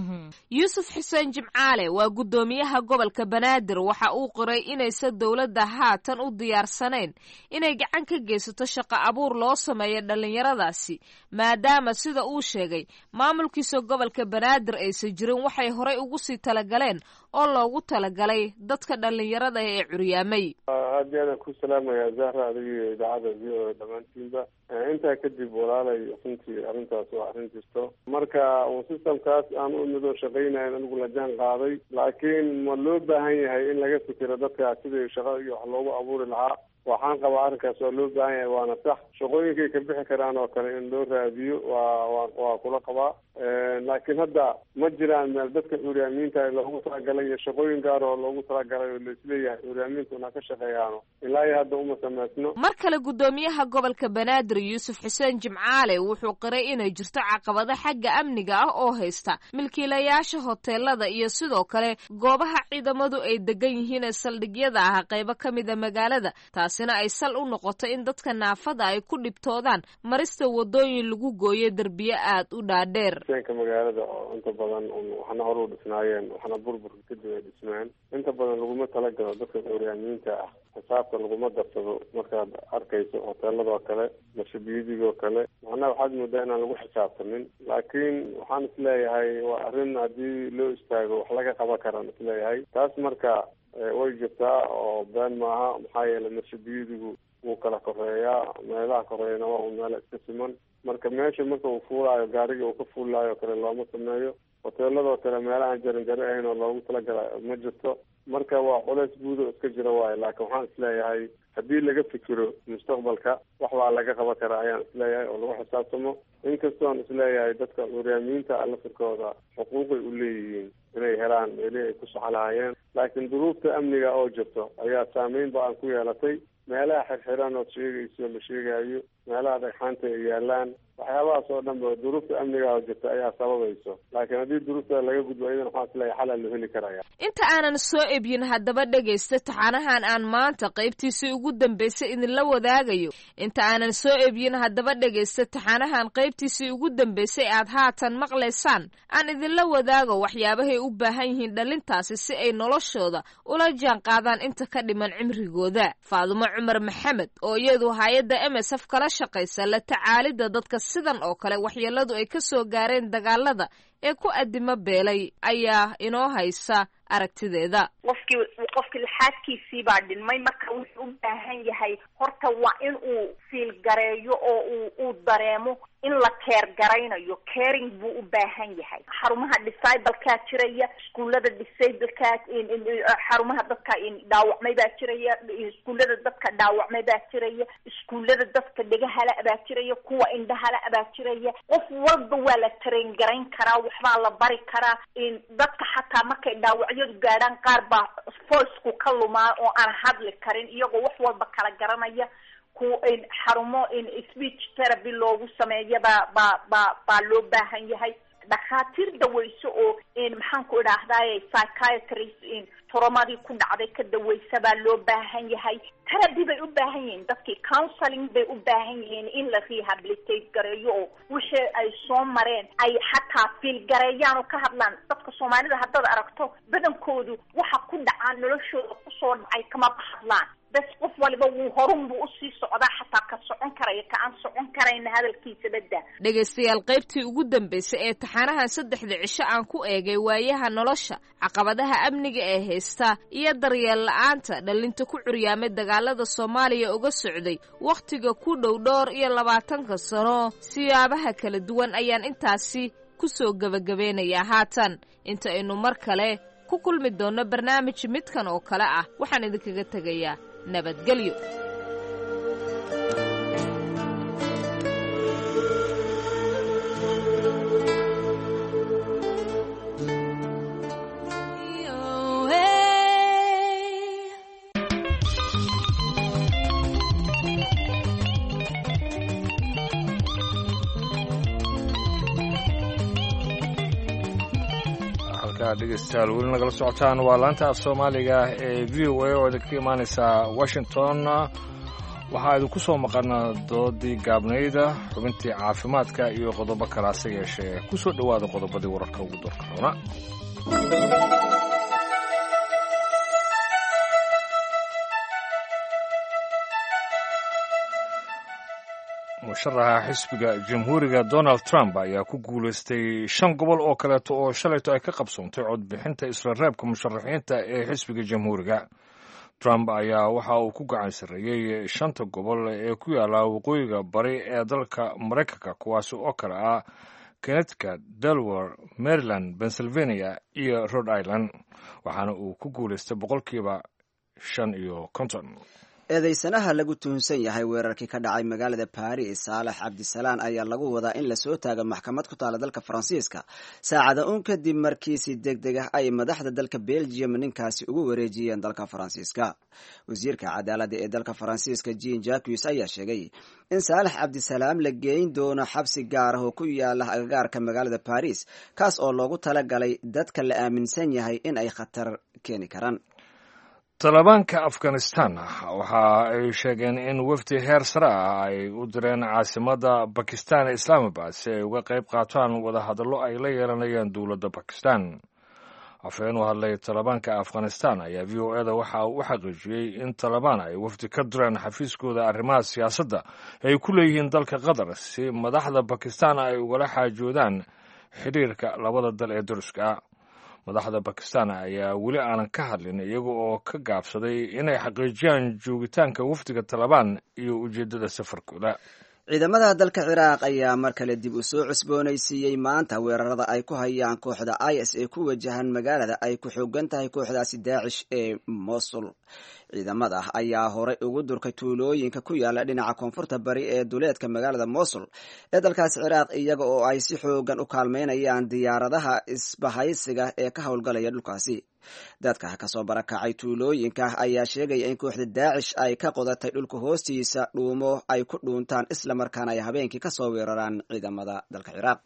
Speaker 13: yuusuf xuseen jimcaale waa guddoomiyaha gobolka banaadir waxa uu qoray inaysan dowladda haatan u diyaarsanayn inay gacan ka geysato shaqo abuur loo sameeyo dhallinyaradaasi maadaama sida uu sheegay maamulkiisa gobolka banaadir aysan jirin waxay horay ugu sii talagaleen oo loogu talagalay dadka dhallinyarada ee curyaamay.
Speaker 16: aad iyo aadaan ku salaamaya zahra adiga idaacada v o dhammaantiinba. intaa kadib walaalay runtii arrintaas waa arrin jirto marka systemkaas aan u midoo shaqaynayn anigu la jaan qaaday laakiin ma loo baahan yahay in laga fikiro dadka sidii shaqo iyo wax loogu abuuri lahaa. waxaan qabaa arrinkaas waa loo baahan yahay waana sax shaqooyinkay ka bixi karaan oo kale in loo raadiyo waa waa waa kula qabaa. laakiin hadda ma jiraan meel dadka curyaamiinta loogu talagalay iyo shaqooyin gaar oo loogu talagalay oo laisleeyahay curyaamiinta una ka shaqeeyaano ilaa iyo hadda uma samaysno.
Speaker 13: mar kale guddoomiyaha gobolka banaadir yuusuf xuseen jimcaale wuxuu qiray inay jirto caqabado xagga amniga ah oo haysta milkiilayaasha hoteelada iyo sidoo kale goobaha ciidamadu ay degan yihiin ee saldhigyada ah qaybo ka mida magaalada taasina ay sal u noqoto in dadka naafada ay ku dhibtoodaan marista wadooyin lagu gooyo derbiye aad u dhaadheer.
Speaker 16: ka magaalada oo inta badan waxna hore u dhisnaayeen waxna burburka kadib ay dhismeen inta badan laguma talagalo dadka curyaamiinta ah xisaabta laguma darsado markaad arkayso hoteeladoo kale mashabiidigoo kale macnaha waxaad moodaa inaan lagu xisaabtamin laakiin waxaan isleeyahay waa arrin haddii loo istaago wax laga qaban karaan isleeyahay taas marka way jirtaa oo been maaha maxaa yeelay mashabiidigu wuu kala koreeyaa meelaha koreeyana waa un meela iska siman marka meesha marka uu fuulaayo gaariga uu ka fuulaayo kale looma sameeyo hoteeladoo kale meelahaan jaranjaro ahayn oo loogu talagala ma jirto marka waa culays guud oo iska jira waayo laakiin waxaan isleeyahay haddii laga fikiro mustaqbalka wax baa laga qaban karaa ayaan isleeyahay oo lagu xisaabtamo inkastoon isleeyahay dadka curyaamiinta lafirkooda xuquuqay u leeyihiin inay helaan meelihii ay ku soco lahaayeen laakiin duruufta amniga oo jirto ayaa saameyn ba aan ku yeelatay meelaha xirxiran ood sheegayso la sheegayo meelaha dhagxaanta ay yaalaan waxyaabahaas oo dhan ba duruufta amniga oo jirta ayaa sababayso laakiin haddii duruufta laga gudbo idan waxaan isleeyahay xalaa loo heli karaya.
Speaker 13: inta aanan soo ebyin haddaba dhegaysta taxanahan aan maanta qaybtiisii ugu dambeysay idinla wadaagayo inta aanan soo ebyin haddaba dhegaysta taxanahan qaybtiisii ugu dambeysay aad haatan maqlaysaan aan idinla wadaago waxyaabahay u baahan yihiin dhalintaasi si ay noloshooda ula jaan qaadaan inta ka dhiman cimrigooda. faadumo cumar maxamed oo iyadu hay-adda m s f kala shaqaysa la tacaalidda dadka sidan oo kale waxyeeladu ay ka soo gaareen dagaalada ee ku addimo beelay ayaa inoo haysa aragtideeda.
Speaker 17: qofkii qofkii laxaadkiisii baa dhinmay marka wuxuu u baahan yahay horta waa in uu fiilgareeyo oo uu uu dareemo in la keer garaynayo caring buu u baahan yahay. xarumaha disablekaa jiraya iskuullada disablekaa xarumaha dadka dhaawacmay baa jiraya iskuullada dadka dhaawacmay baa jiraya iskuullada dadka dhegahala baa jiraya kuwa indhahala baa jiraya qof walba waa la tareen garayn karaa waxbaa la bari karaa dadka xataa markay dhaawacyadu gaadhaan qaar baa voiceku ka lumaa oo aan hadli karin iyagoo wax walba kala garanaya ku xarumo speech therapy loogu sameeya baa baa baa baa loo baahan yahay dhakhaatiir daweyso oo maxaan ku idhaahdaye psychiatrist toromadii ku dhacday ka daweysa baa loo baahan yahay. therapy bay u baahan yihiin dadkii, counseling bay u baahan yihiin in la rehabilitate gareeyo oo wixii ay soo mareen ay xataa fiil gareeyaan oo ka hadlaan. dadka Soomaalida haddaad aragto badankoodu waxa ku dhacaan noloshooda kusoo dhacay kama hadlaan. bas qof waliba wuu horun buu usii socdaa, xataa ka socon karaya ka aan socon karayna hadalkiisa badda.
Speaker 13: dhegaystayaal, qaybtii ugu dambeysay ee taxanaha saddexda cisho aan ku eegay waayaha nolosha, caqabadaha amniga ee haysta iyo daryeel la-aanta dhalinta ku curyaamay dagaalada Soomaaliya uga socday wakhtiga ku dhow dhowr iyo labaatanka sano siyaabaha kala duwan ayaan intaasi ku soo gabagabeynayaa. haatan inta aynu mar kale ku kulmi doono barnaamij midkan oo kale ah, waxaan idinkaga tegayaa nabadgelyo.
Speaker 2: dhegeystayaal weli nagala socotaan waa laanta af soomaaliga ee v o a oo idinka imaaneysa Washington. waxaa idinku soo maqana doodii gaabnayda, xubintii caafimaadka iyo qodobo kalaase yeeshee ku soo dhowaada qodobadii wararka ugu doorka roona. musharaxa xisbiga jamhuuriga Donald Trump ayaa ku guulaystay shan gobol oo kaleeto oo shalayto ay ka qabsoontay codbixinta isla reebka musharaxiinta ee xisbiga jamhuuriga. Trump ayaa waxa uu ku gacan sarreeyey shanta gobol ee ku yaala waqooyiga bari ee dalka Mareykanka, kuwaasi oo kale ah Connecticut, Delaware, Maryland, Pennsylvania iyo Rhode Island, waxaana uu ku guulaystay boqolkiiba shan iyo konton.
Speaker 1: eedeysanaha lagu tuhunsan yahay weerarkii ka dhacay magaalada Paris Saalax Cabdisalaan ayaa lagu wadaa in la soo taago maxkamad ku taala dalka Faransiiska saacada uun kadib markii si degdeg ah ay madaxda dalka Belgium ninkaasi ugu wareejiyeen dalka Faransiiska. wasiirka cadaaladda ee dalka Faransiiska Jean Jacques ayaa sheegay in Saalax Cabdisalaam la geyn doono xabsi gaar ah oo ku yaala agagaarka magaalada Paris, kaas oo loogu talagalay dadka la aaminsan yahay in ay khatar keeni karaan.
Speaker 2: Talibaanka Afghanistan waxa ay sheegeen in wafdi heer sare ah ay u direen caasimada Bakistan Islamabad si ay uga qayb qaataan wadahadallo ay la yeelanayaan dowladda Bakistan. afhayeen u hadlay Talibaanka Afghanistan ayaa V O A da waxa uu xaqiijiyey in Taliban ay wafdi ka direen xafiiskooda arrimaha siyaasadda ay ku leeyihiin dalka Qatar si madaxda Bakistan ay ugala xaajoodaan xiriirka labada dal ee dariska. madaxda Bakistan ayaa weli aanan ka hadlin iyaga oo ka gaabsaday inay xaqiijiyaan joogitaanka wafdiga Taliban iyo ujeedada safarkooda.
Speaker 1: ciidamada dalka Ciraaq ayaa mar kale dib u soo cusboonaysiiyey maanta weerarada ay ku hayaan kooxda I S ee ku wajahan magaalada ay ku xoogan tahay kooxdaasi Daacish ee Mosul. ciidamada ayaa hore ugu durkay tuulooyinka ku yaala dhinaca koonfurta bari ee duleedka magaalada Mosul ee dalkaas Ciraaq, iyaga oo ay si xoogan u kaalmeynayaan diyaaradaha isbahaysiga ee ka howlgalaya dhulkaasi. dadka ka soo barakacay tuulooyinka ayaa sheegaya in kooxda Daacish ay ka qodatay dhulka hoostiisa dhuumo ay ku dhuuntaan isla markaana ay habeenkii ka soo weeraraan ciidamada dalka Ciraaq.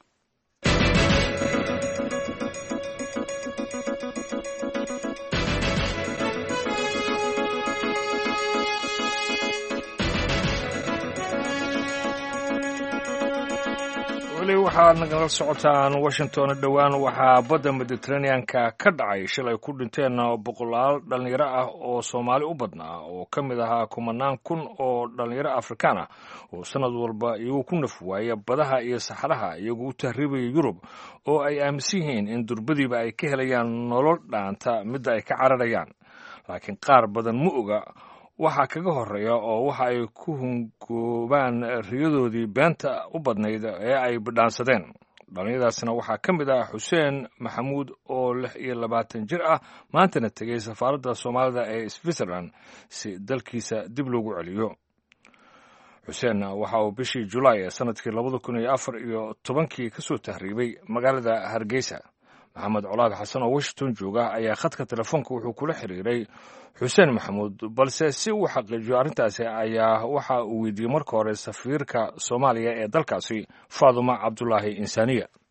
Speaker 2: weli waxaad nagala socotaan Washington. dhowaan waxaa badda Mediterranean-ka ka dhacay shil ay ku dhinteen boqolaal dhalinyaro ah oo Soomaali u badnaa oo ka mid ahaa kumanaan kun oo dhalinyaro Afrikaan ah oo sanad walba iyagu ku naf waaya badaha iyo saxaraha iyagoo u tahriibaya Yurub, oo ay aaminsan yihiin in durbadiiba ay ka helayaan nolol dhaanta midda ay ka cararayaan. laakiin qaar badan ma oga waxaa kaga horeeya oo waxa ay ku hungoobaan riyadoodii beenta u badnayd ee ay bidhaansadeen. dhalinyadaasna waxaa ka mid ah Xuseen Maxamuud oo lix iyo labaatan jir ah, maantana tegay safaaradda Soomaalida ee Switzerland si dalkiisa dib loogu celiyo. Xuseen waxa uu bishii Julaay ee sanadkii labada kun iyo afar iyo tobankii ka soo tahriibay magaalada Hargeysa. maxamed colaad xasan oo Washington jooga ayaa khadka telefoonka wuxuu kula xiriiray Xuseen Maxamuud, balse si uu xaqiijiyo arrintaasi ayaa waxa uu weydiiyey marka hore safiirka Soomaaliya ee dalkaasi Faaduma Cabdulaahi Insaaniya.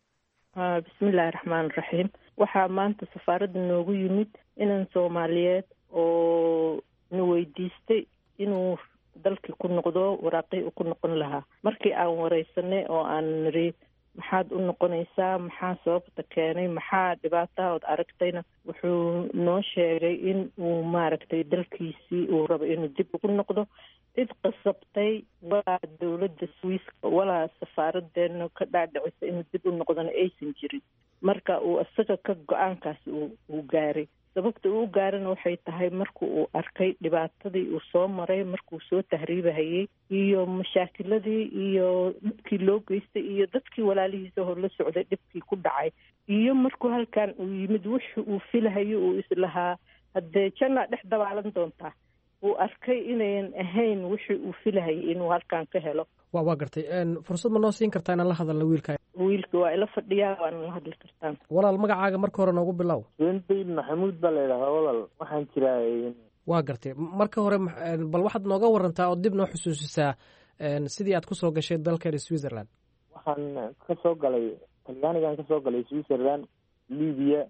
Speaker 18: bismillahi raxmaan raxiim. waxaa maanta safaaradda noogu yimid inan soomaaliyeed oo na weydiistay inuu dalkii ku noqdo waraaqii uu ku noqon lahaa. markii aan wareysanay oo aan niri maxaad u noqonaysaa, maxaa sababta keenay, maxaa dhibaataha ood aragtayna wuxuu noo sheegay in uu maaragtay dalkiisii uu rabo inuu dib ugu noqdo. cid qasabtay walaa dowladda swiiska walaa safaaradeena ka dhaadhicisa inuu dib u noqdona aysan jirin. marka uu isaga ka go-aankaasi uu gaaray. sababta uu gaarana waxay tahay marka uu arkay dhibaatadii uu soo maray markuu soo tahriibahayay iyo mashaakiladii iyo dhibkii loo geystay iyo dadkii walaalihiisa hor la socday dhibkii ku dhacay, iyo markuu halkan uu yimid wuxu uu filahayo uu islahaa haddee jannaa dhex dabaalan doontaa, uu arkay inayan ahayn wixii uu filahayay inuu halkan ka helo.
Speaker 19: wa waa gartay. fursad ma noo siin kartaa inaan la hadalno wiilka?
Speaker 18: wiilka waa ila fadhiyaa, waana la hadli kartaan.
Speaker 19: walaal magacaaga marka hore noogu bilow.
Speaker 20: sendayl maxamuud baa la yidhahdaa walaal, waxaan jiraa.
Speaker 19: waa gartay. marka hore bal waxaad nooga warantaa oo dib noo xusuusisaa sidii aad kusoo gashay dalkeena switzerland.
Speaker 20: waxaan ka soo galay talyaanigaan ka soo galay switzerland, libiya,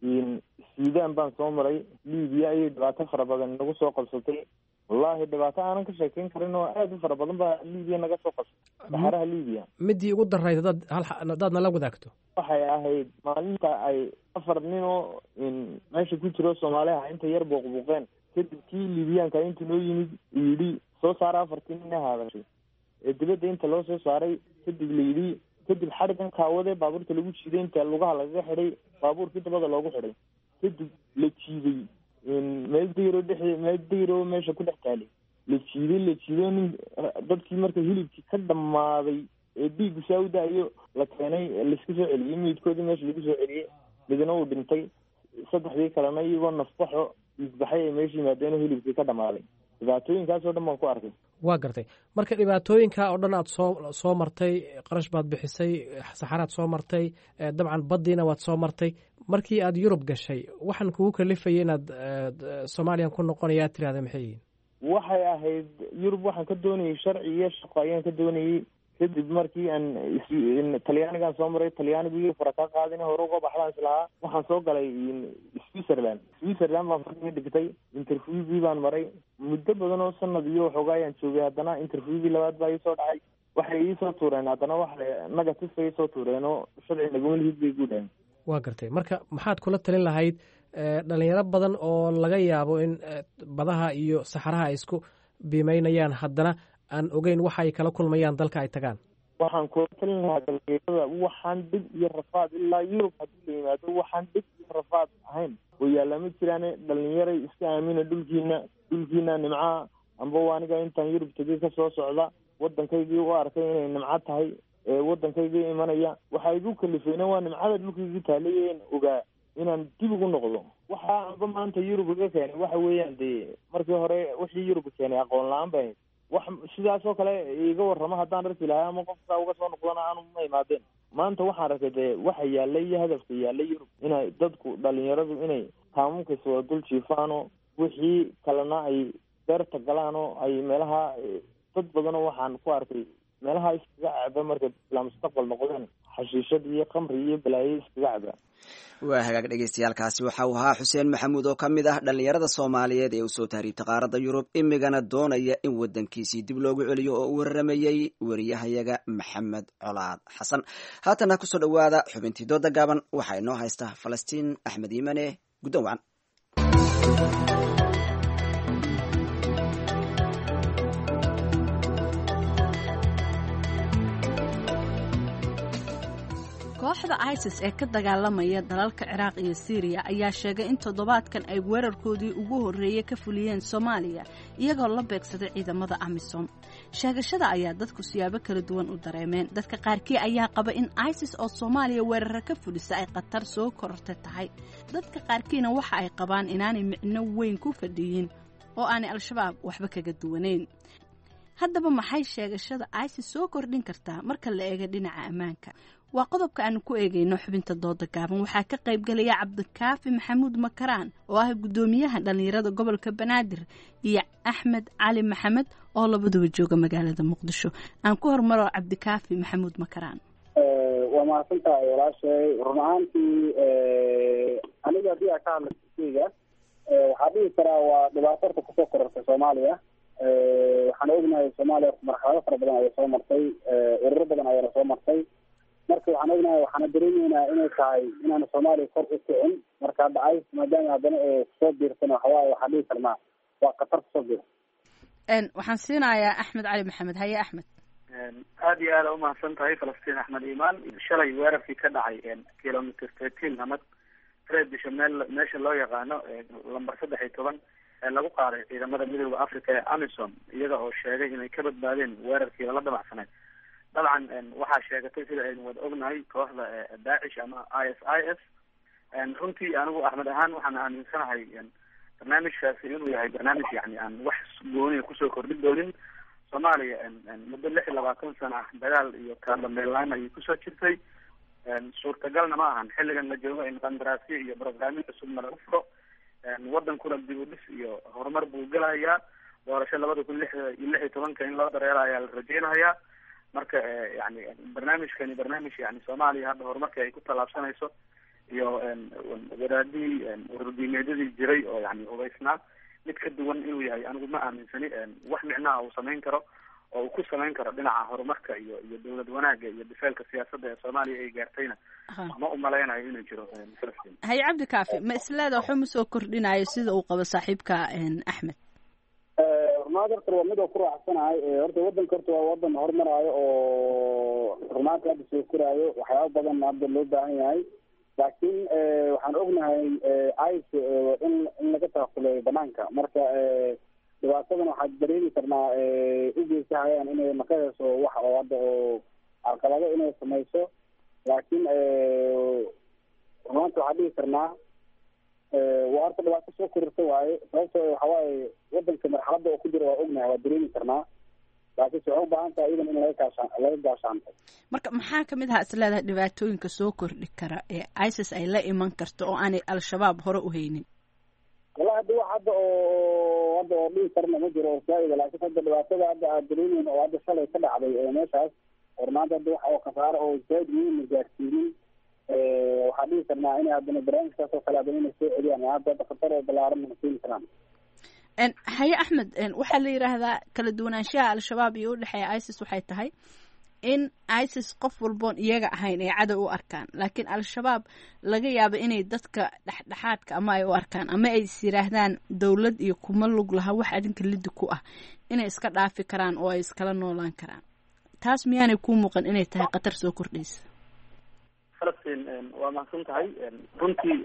Speaker 20: sudan baan soo maray. libiya ayay dhibaato fara badan nagu soo qabsatay. wallaahi dhibaato aanan ka sheekeyn karin oo aada u fara badan baa libiya naga soo qabsatay, saxaraha libiya.
Speaker 19: midii ugu darayd hadaad hadaad nala wadaagto.
Speaker 20: waxay ahayd maalinta ay afar nin oo meesha ku jiro soomaaliha inta yar booqbuuqeen, kadib kii libiyaanka inta noo yimid uu yidhi soo saara afartii nin hadashay ee dibadda inta loo soo saaray. kadib la yidhi kadib xadhigan kaawade baabuurta lagu jiiday inta lugaha lagaga xidhay, baabuurkii dabada loogu xidhay, kadib la jiiday meel dayro dhex meel dayro meesha ku dhex taalay, la jiiday la jiiday nin dadkii marka hilibkii ka dhammaaday ee dhiiggu saawda-ayo la keenay laiska soo celiyey, midkoodii meesha lagu soo celiyey, midna uu dhintay. saddexdii kalena iyagoo nafbaxo isbaxay ay meesha yimaadeen oo hilibkii ka dhammaaday. dhibaatooyinkaas oo dhan baan ku arkay.
Speaker 19: waa gartay. marka dhibaatooyinka oo dhan aad soo soo martay, qarash baad bixisay, saxaraad soo martay, dabcan baddiina waad soo martay. markii aad yurub gashay waxaan kugu kalifayay inaad soomaaliyan ku noqonayaa tirahda maxay yihiin?
Speaker 20: waxay ahayd yurub waxaan ka doonayay sharci iyo shaqo ayaan ka doonayay. kadib markii aan talyaanigaan soo maray, talyaanigu iyo fara ka qaadin hore uga baxdaan islahaa, waxaan soo galay switzerland. switzerland baan fadhiga dhigtay, interviewgii baan maray muddo badan oo sanad iyo waxoogaa ayaan joogay. haddana interviewgii labaad baa iisoo dhacay, waxay iisoo tuureen haddana wax negative bay iisoo tuureen oo sharci naguma lihid bay igu dhaheen.
Speaker 19: waa gartay. marka maxaad kula talin lahayd dhalinyaro badan oo laga yaabo in badaha iyo saxaraha ay isku biimeynayaan haddana aan ogeyn waxa ay kala kulmayaan dalka ay tagaan?
Speaker 20: waxaan kula talin lahaa dhalinyarada waxaan dhib iyo rafaad ilaa yurub haddii la yimaado waxaan dhib iyo rafaad ahayn oo yaalla ma jiraane. dhalinyaray iska aamina dhulkiina, dhulkiina nimcaha. amba aniga intaan yurub tegay ka soo socda, waddankaygii u arkay inay nimco tahay, waddankaygii imanaya. waxaa igu kalifayna waa nimcada dhulkaygii taalayeen ogaa inaan dib ugu noqdo. waxaa amba maanta yurub iga keenay waxa weeyaan dee markii hore wixii yurub keenay aqoon la-aan bay ahayd. wax sidaas oo kale iga warramo haddaan arki lahaa ama qofkaa uga soo noqdana aanu ma imaadeen. maanta waxaan arkay dee waxa yaallay iyo hadafka yaallay yurub inay dadku dhalinyaradu inay taamuunkas wada dul jiifaanoo wixii kalena ay beerta galaan oo ay meelaha dad badanoo waxaan ku arkay meelaha iskaga caba markay ilaa mustaqbal noqdeen xashiishad iyo khamri iyo balaayo iskaga caba.
Speaker 1: waa hagaag dhegeystayaaalkaasi waxa uu ahaa xuseen maxamuud oo ka mid ah dhallinyarada soomaaliyeed ee usoo tahriibtay qaaradda yurub, imigana doonaya in waddankiisii dib loogu celiyo oo u waramayey wariyahayaga maxamed colaad xasan. haatana kusoo dhowaada xubintii dooda gaaban. waxaa inoo haysta falastiin axmed iimane. guddoon wacan.
Speaker 21: kooxda isis ee ka dagaalamaya dalalka ciraaq iyo siiriya ayaa sheegay in toddobaadkan ay weerarkoodii ugu horreeyey ka fuliyeen soomaaliya iyagoo la beegsaday ciidamada amisom. sheegashada ayaa dadku siyaabo kala duwan u dareemeen. dadka qaarkii ayaa qaba in isis oo soomaaliya weerara ka fulisa ay khatar soo kororta tahay. dadka qaarkiina waxa ay qabaan inaanay micno weyn ku fadhiyin oo aanay al-shabaab waxba kaga duwanayn. haddaba maxay sheegashada isis soo kordhin kartaa marka la eego dhinaca ammaanka? waa qodobka aanu ku eegayno xubinta dooda gaaban. waxaa ka qayb galaya cabdikaafi maxamuud makaraan oo ah guddoomiyaha dhallinyarada gobolka banaadir iyo axmed cali maxamed oo labaduba jooga magaalada muqdisho. aan ku hormaro cabdikaafi maxamuud makaraan.
Speaker 22: waa
Speaker 6: waa mahadsantahay walaashay. run ahaantii aniga haddii aa ka hadla keyga waxaa dhihi karaa waa dhibaato horta kusoo korortay soomaaliya. waxaan ognahay soomaaliya marxalado fara badan ayay soo martay, ururo badan ayaana soo martay. marka waxaan ognahay waxaana dareemeynaa inay tahay inaana soomaaliya kor u kicin. marka hadda ay maadaama haddana ee kusoo biirsan waxawaaye waxaa dhihi karnaa waa khatar kusoo biirsan.
Speaker 21: waxaan siinayaa axmed cali maxamed. haye axmed.
Speaker 22: aada iyo aada umahadsan tahay falastiin axmed imaan. shalay weerarkii ka dhacay kilometer thirteen ama fredisha meel meesha loo yaqaano lamber saddex iyo toban ee lagu qaaday ciidamada midooda africa ee amisom iyaga oo sheegay inay ka badbaadeen weerarkii lala damacsanay. dabcan waxaa sheegatay sida aynu wada ognahay kooxda daacish ama i s i s. runtii anigu axmed ahaan waxaan aaminsanahay barnaamijkaasi inuu yahay barnaamij yani aan wax gooniya kusoo kordhin doonin soomaaliya. muddo lix iyo labaatan sano ah dagaal iyo kala dambeyn la-aan ayay kusoo jirtay. suurtagalna ma ahan xilligan la joogo in qandaraasyo iyo brograamyo cusubna lagu furo. wadankuna dib u dhis iyo horumar buu gelahayaa. doorasho labada kun lix iyo lix iyo tobanka in loo dareero ayaa la rajeynayaa. marka yani barnaamijkani barnaamij yani soomaaliya hadda horumarka ay ku tallaabsanayso iyo wadaadihii ururdiimeedyadii jiray oo yani hubaysnaa mid ka duwan inuu yahay anigu ma aaminsani. wax micnaha uu samayn karo oo uu ku samayn karo dhinaca horumarka iyo iyo dawlad wanaaga iyo difeelka siyaasadda ee soomaaliya ay gaartayna ma umalaynayo inuu jiro falastiin.
Speaker 21: haye cabdi kaafi ma isleeda waxba ma soo kordhinayo sida uu qabo saaxiibka axmed?
Speaker 6: rumaad horta waa mid oo ku raacsanahay. horta wadanka horta waa wadan horumaraayo oo rumaadka hadda soo koraayo waxyaaba badan hadda loo baahan yahay. laakiin waxaan ognahay ice in in laga taakuleeyo banaanka. marka dhibaatadan waxaad dareemi karnaa u geysahayaan inay makaheeso wax oo hadda oo caqabado inay samayso. laakiin rumaanta waxaan dhihi karnaa waa horta dhibaato soo korirta waaye. sababto waxawaaye wadanka marxaladda oo ku jira waa ognahay, waa dareemi karnaa. laakiinse waxay u baahan tahay idan in laga gaashaan laga gaashaanto.
Speaker 21: marka maxaa kamid aha isleedahay dhibaatooyinka soo kordhi kara ee isis ay la iman karto oo aanay al-shabaab hore u haynin?
Speaker 6: wallahi hadda wax hadda oo hadda oo dhihi karna ma jiro oo saa'ida. laakiin hadda dhibaatada hadda aad dareemeyn oo hadda shalay ka dhacday ee meeshaas hormaanta hadda wax oo khasaaro oo saa'id muhiim na gaarsiinin. waxaan dhihi karnaa inay haddana barnaamijkaas oo kale haddana inay soo celiyaan hadda hadda khatar oo balaaran na keeni karaan.
Speaker 21: haye axmed, waxaa la yidhaahdaa kala duwanaanshaha al-shabaab iyo udhexeeya isis waxay tahay in isis qof walboon iyaga ahayn ay cadow u arkaan, laakiin al-shabaab laga yaabo inay dadka dhexdhexaadka ama ay u arkaan ama ay is yidhaahdaan dowlad iyo kuma lug laha wax adinka lidi ku ah inay iska dhaafi karaan oo ay iskala noolaan karaan. taas miyaanay kuu muuqan inay tahay khatar soo kordhaysa?
Speaker 22: falastiin waa mahadsan tahay. runtii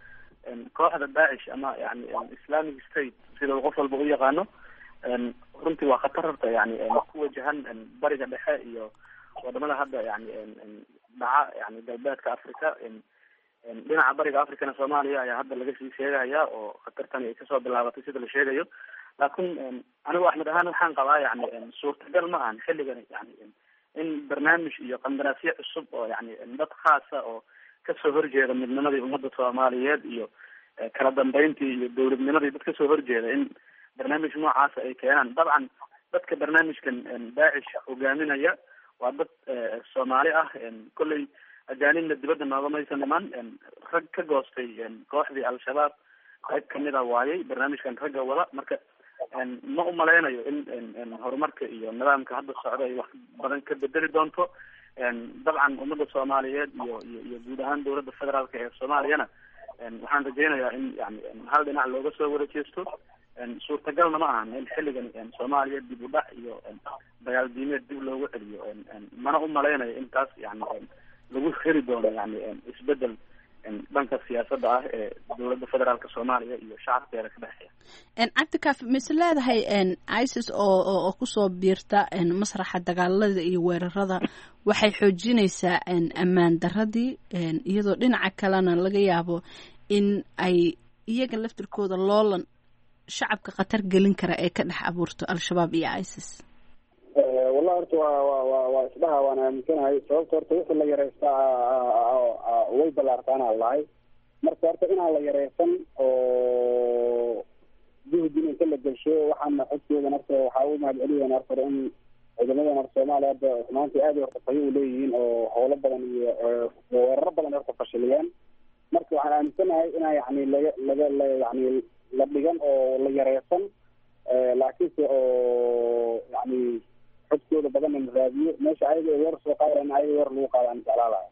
Speaker 22: kooxda daacish ama yani islamic state sida uu qof walba u yaqaano runtii waa khatar horta yani ku wajahan bariga dhexe iyo wadamada hadda yani dhaca yani galbeedka africa. dhinaca bariga africana soomaaliya ayaa hadda laga sii sheegaya oo khatartani ay kasoo bilaabatay sida la sheegayo. laakiin anigu axmed ahaan waxaan qabaa yani suurtagal ma ahan xilligan yani in barnaamij iyo qandaraasyo cusub oo yani dad khaasa oo kasoo horjeeda midnimadii ummadda soomaaliyeed iyo kala dambeyntii iyo dowladnimadii dad kasoo horjeeda in barnaamij noocaasa ay keenaan. dabcan dadka barnaamijkan daacish hogaaminaya waa dad soomaali ah. kolley ajaanibna dibadda noogamaysan iman. rag ka goostay kooxdii al-shabaab qayb kamid a waayay barnaamijkan ragga wada. marka ma umalaynayo in horumarka iyo nidaamka hadda socda ay wax badan ka bedeli doonto. dabcan ummadda soomaaliyeed iyo iyo iyo guud ahaan dowladda federaalka ee soomaaliyana waxaan rajeynayaa in yani hal dhinac looga soo wada jeesto. suurtagalna ma ahan in xilligan soomaaliya dib u dhac iyo dagaal diimeed dib loogu celiyo. mana umalaynayo in taas yani lagu heli doono yani isbedel dhanka siyaasadda ah ee dowladda federaalka soomaaliya iyo shacabkeeda ka dhexeeya.
Speaker 21: cabdikaafi mise leedahay isis oo oo kusoo biirta masraxa dagaalada iyo weerarada waxay xoojinaysaa ammaan daradii iyadoo dhinaca kalena laga yaabo in ay iyaga laftirkooda loolan shacabka khatar gelin kara ee ka dhex abuurto al-shabaab iyo isis?
Speaker 6: wallahi horta waa wa wa waa isdhaha waan aaminsanahay. sababta horta wixii la yareystaa way ballaartaana lahay. marka horta inaan la yareysan oo juhdin inta la gelsho waxaana xogtoodan horta waxaa u mahad celiyeen horta in ciidamadan horta soomaaliya hadda maanta aad horta fayo u leeyihiin oo howlo badan iyo weeraro badan horta fashiliyeen marka waxaan aaminsanahay inaa yani laga laga yani la dhigan oo la yareysan laakiinse oo yani xogtooda badan in raadiyo meesha ayaga weer soo qaadaan ayaga weer lagu qaadaan jeclaalaha.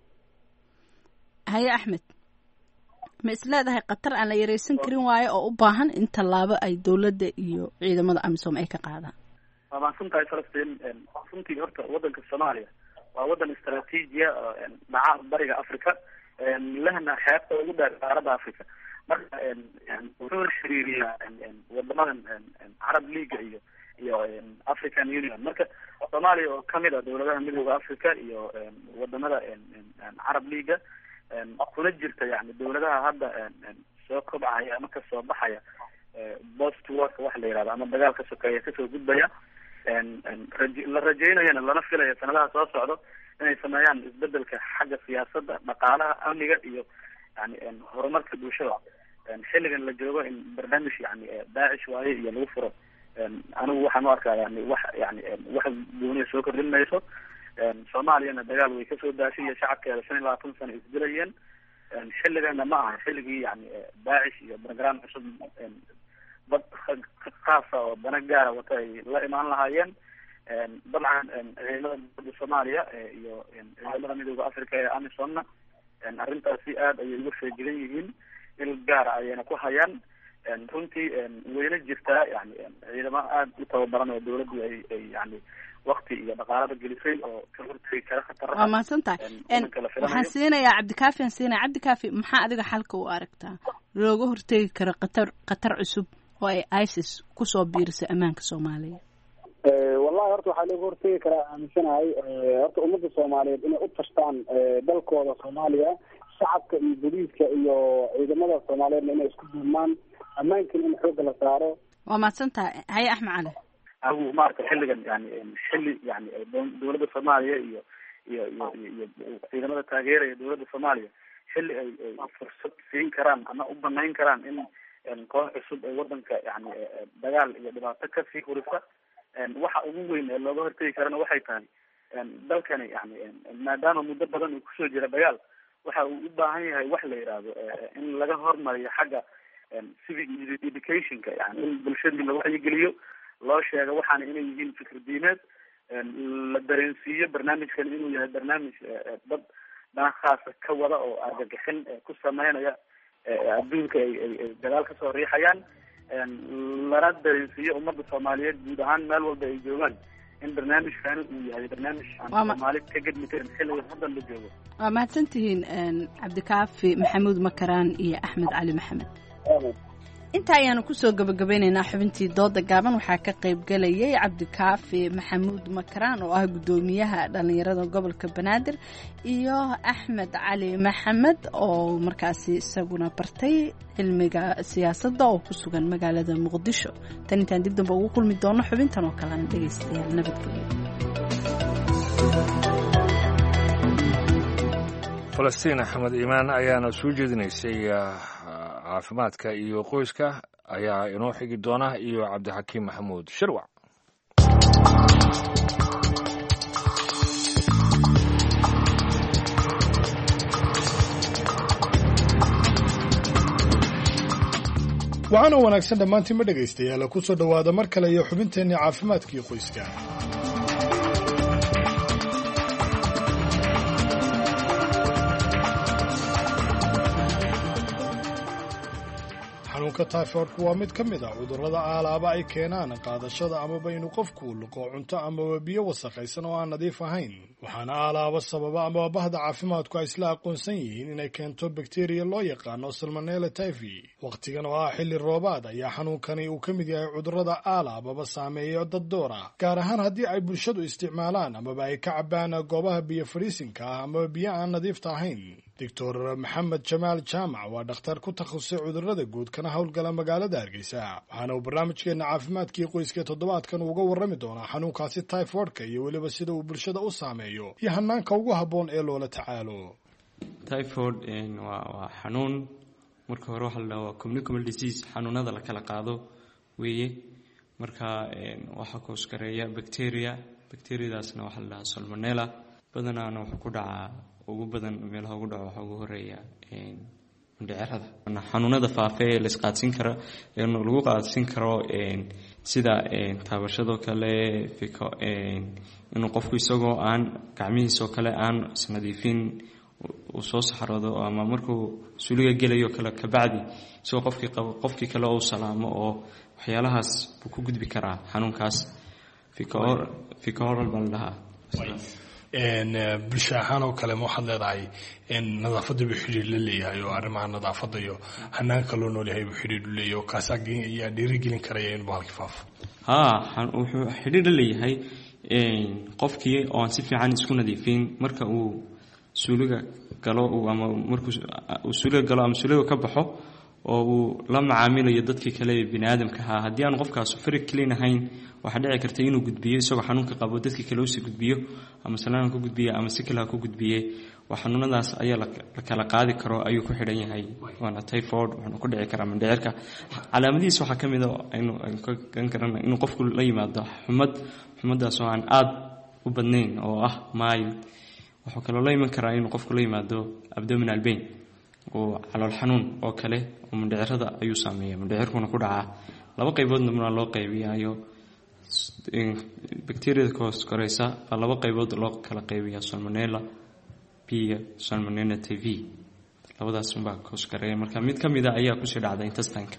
Speaker 21: haye axmed ma isleedahay qatar aan la yareysan karin waayo oo u baahan in tallaabo ay dowladda iyo ciidamada amisom ay ka qaadaan?
Speaker 22: waa mahadsan tahay falastiin. runtii horta wadanka soomaaliya waa wadan istaraatiijiya dhaca bariga africa lehna xeebta ugu dheer qaaradda africa marka wuxuu xiriiriyaa wadamadan carab leaga iyo iyo african union marka soomaaliya oo kamid ah dowladaha midooda africa iyo wadamada carab leaga kuna jirta yani dowladaha hadda soo kobcaya ama kasoo baxaya post warka waxa la yihahda ama dagaalka sokeeya kasoo gudbaya la rajeynayana lana filaya sanadaha soo socdo inay sameeyaan isbedelka xagga siyaasadda dhaqaalaha amniga iyo yani horumarka bulshada xilligan la joogo in barnaamij yani daacish waaye iyo lagu furo anigu waxaan u arkaa yani wax yani wax gooniya soo kordhin mayso soomaaliyana dagaal way kasoo daashay iyo shacabkeeda shan iyo labaatan sano isdilayeen xilligana ma aha xilligii yani daacish iyo program cusub dad khaasa oo dana gaara wata ay la imaan lahaayeen dabcan ciidamada dowladda soomaaliya iyo ciidamada midooda africa ee amisomna arrintaasi aad ayay uga feejigan yihiin il gaara ayayna ku hayaan runtii wayna jirtaa yani ciidamo aada u tababaran oo dowladdu ay ay yani wakti iyo dhaqaalada gelisay oo ka hortegi kara khataraha.
Speaker 21: waa mahadsan tahay waxaan siinayaa cabdikaafi aan siinaya cabdikaafi maxaa adiga xalka u aragtaa looga hortegi karo qatar qatar cusub oo ay isis kusoo biirisay ammaanka soomaaliya?
Speaker 6: wallahi horta waxaa looga hortegi karaa aaminsanahay horta ummadda soomaaliyeed inay u tashtaan dalkooda soomaaliya shacabka iyo booliiska iyo ciidamada soomaaliyeedna inay isku duubmaan ammaankan in xooga la saaro.
Speaker 21: waa mahadsan tahay haye axmed cali.
Speaker 22: agu maarata xilligan yani xilli yani dowladda soomaaliya iyo iyo iyo iyo ciidamada taageeraya dowladda soomaaliya xilli ay ay fursad siin karaan ama u banayn karaan in koox cusub ee wadanka yani dagaal iyo dhibaato kasii hurisa waxa ugu weyn ee looga hortegi karana waxay tahay dalkani yani maadaama muddo badan uu kusoo jira dagaal waxa uu u baahan yahay wax la yidhaahdo in laga hormariyo xagga civic educationka yani in bulshadii la wacyigeliyo loo sheego waxaana inay yihiin fikir diimeed la dareensiiyo barnaamijkan inuu yahay barnaamij dad dana khaasa ka wada oo argagixin ku sameynaya adduunka ay ay dagaal kasoo riixayaan lana dareensiiyo ummadda soomaaliyeed guud ahaan meel walba ay joogaan in barnaamijkaani uu yahay barnaamij aan soomaali ka gedmi karin xilliga haddan la joogo.
Speaker 21: waa mahadsantihiin cabdikaafi maxamuud makaraan iyo axmed cali maxamed. inta ayaanu kusoo gabagabeynaynaa xubintii dooda gaaban waxaa ka qayb galayay cabdikaafi maxamuud makaraan oo ah guddoomiyaha dhalinyarada gobolka banaadir iyo axmed cali maxamed oo markaasi isaguna bartay cilmiga siyaasadda oo ku sugan magaalada muqdisho. tan intaan dib damba ugu kulmi doono xubintan oo kalena dhegaystayaal nabadgelyo.
Speaker 2: falastiin axmed iimaan ayaana soo jeedinaysay caafimaadka iyo qoyska ayaa inoo xigi doona iyo cabdixakiim maxamuud shirwac.
Speaker 4: waxaana wanaagsan dhammaantiinma dhegaystayaal ku soo dhowaada mar kale iyo xubinteenni caafimaadkii qoyska. xanuunka tayfoidku waa mid ka mid ah cudurrada aalaaba ay keenaan qaadashada amaba inuu qofku liqo cunto amaba biyo wasakhaysan oo aan nadiif ahayn, waxaana aalaaba sababa amaba bahda caafimaadku ay isla aqoonsan yihiin inay keento bakteriya loo yaqaano salmonella typhi. wakhtigan oo ah xilli roobaad ayaa xanuunkani uu ka mid yahay cudurrada aalaababa saameeya dad door ah, gaar ahaan haddii ay bulshadu isticmaalaan amaba ay ka cabbaan goobaha biyo fadhiisinka ah amaba biyo aan nadiifta ahayn. doctor maxamed jamaal jaamac waa dhakhtar ku takhasusay cudurrada guud kana howlgala magaalada hargeysa, waxaana uu barnaamijkeena caafimaadkii qoyska toddobaadkan uga warrami doonaa xanuunkaasi typhoidka iyo weliba sida uu bulshada u saameeyo iyo hanaanka ugu habboon ee loola tacaalo.
Speaker 5: typhoid waa waa xanuun marka hore waxa la dhahaa waa communicable disease, xanuunada la kala qaado weeye. marka waxaa kooskareeya bacteria bacteriadaasna waxaa la dhahaa salmonella badanaana wuxuu ku dhacaa ugu badan meelaha ugu dhaco waxaa ugu horeeya mindhicirada xanuunada faafa ee laisqaadsiin karo lagu qaadsiin karo sida taabashadoo kale inuu qofku isagoo aan gacmihiisoo kale aan isnadiifin uu soo saxrado ama markuu suuliga gelayo kale kabacdi isagoo qofkii qofkii kale uu salaamo oo waxyaalahaas buu ku gudbi karaa xanuunkaas ficaoral baa la dhahaa
Speaker 4: bulsho ahaan oo kale ma waxaad leedahay nadaafadda buu xidhiir la leeyahay oo arrimaha nadaafadda iyo hanaanka loo nool yahay buu xidhiir u leeyahay oo kaasaa ayaa dhiirigelin karaya in bahalki faafo
Speaker 5: haa wuxuu xidhiir la leeyahay qofkii oo aan si fiican isku nadiifin marka uu suuliga galo ama markuu uu suuliga galo ama suuliga ka baxo oo uu la macaamilayo dadkii kale ee bini'aadamka ahaa haddii aan qofkaas fari clean ahayn waxaa dhici karta inuu gudbiyo isagoo xanuunka qabo dadkii kale usii gudbiyo ama salaan ku gudbiya ama si kale ha ku gudbiye waa xanuunadaas ayaa la kala qaadi karo ayuu ku xidhan yahay waana typhoid waxaana ku dhici karaa mindhicirka calaamadihiisa waxaa ka mid a aynu ka garan karana inuu qofku la yimaado xumad xumadaas oo aan aada u badnayn oo ah mild wuxuu kaloo la iman karaa inuu qofku la yimaado abdominal pain oo calool xanuun oo kale oo mindhicirada ayuu saameeya mindhicirkuna ku dhacaa laba qayboodna muna loo qaybiyayo bacteriada kahoos koreysa baa laba qaybood loo kala qaybiyaa salmonella b iyo salmonella t v labadaas unbaa kahoos koreeya marka mid ka mid a ayaa kusii dhacda intestinka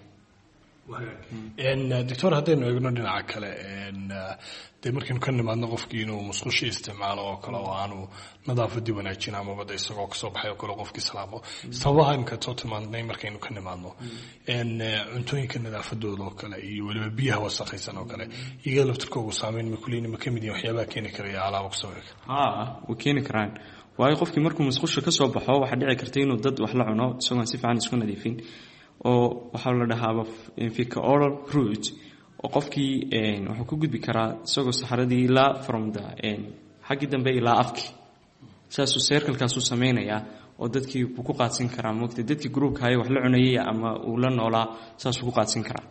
Speaker 4: doctor haddaynu eegno dhinaca kale dee markaynu ka nimaadno qofkii inuu musqushi isticmaalo oo kale oo aanu nadaafadii wanaajin amaba de isagoo kasoo baxay oo kale qofkii salaamo sababaha imika soo tilmaantnay markaynu ka nimaadno cuntooyinka nadaafadooda oo kale iyo weliba biyaha wasakhaysan oo kale iyaga laftirkoogu saameyn makuliin ma kamid yihin waxyaabaha keeni karaya alaaba kusoo eg
Speaker 5: ha way keeni karaan waayo qofkii markuu musqusha kasoo baxo waxaa dhici karta inuu dad wax la cuno isagoon si fiican isku nadiifin oo waxaa la dhahaaba ficaoral route oo qofkii wuxuu ku gudbi karaa isagoo saxaradii ilaa from the xaggii dambe ilaa afkii saasuu seerkalkaasuu sameynayaa oo dadkii buu ku qaadsin karaa moogta dadkii groupka haya wax la cunayay ama uu la noolaa saasuu ku qaadsin karaa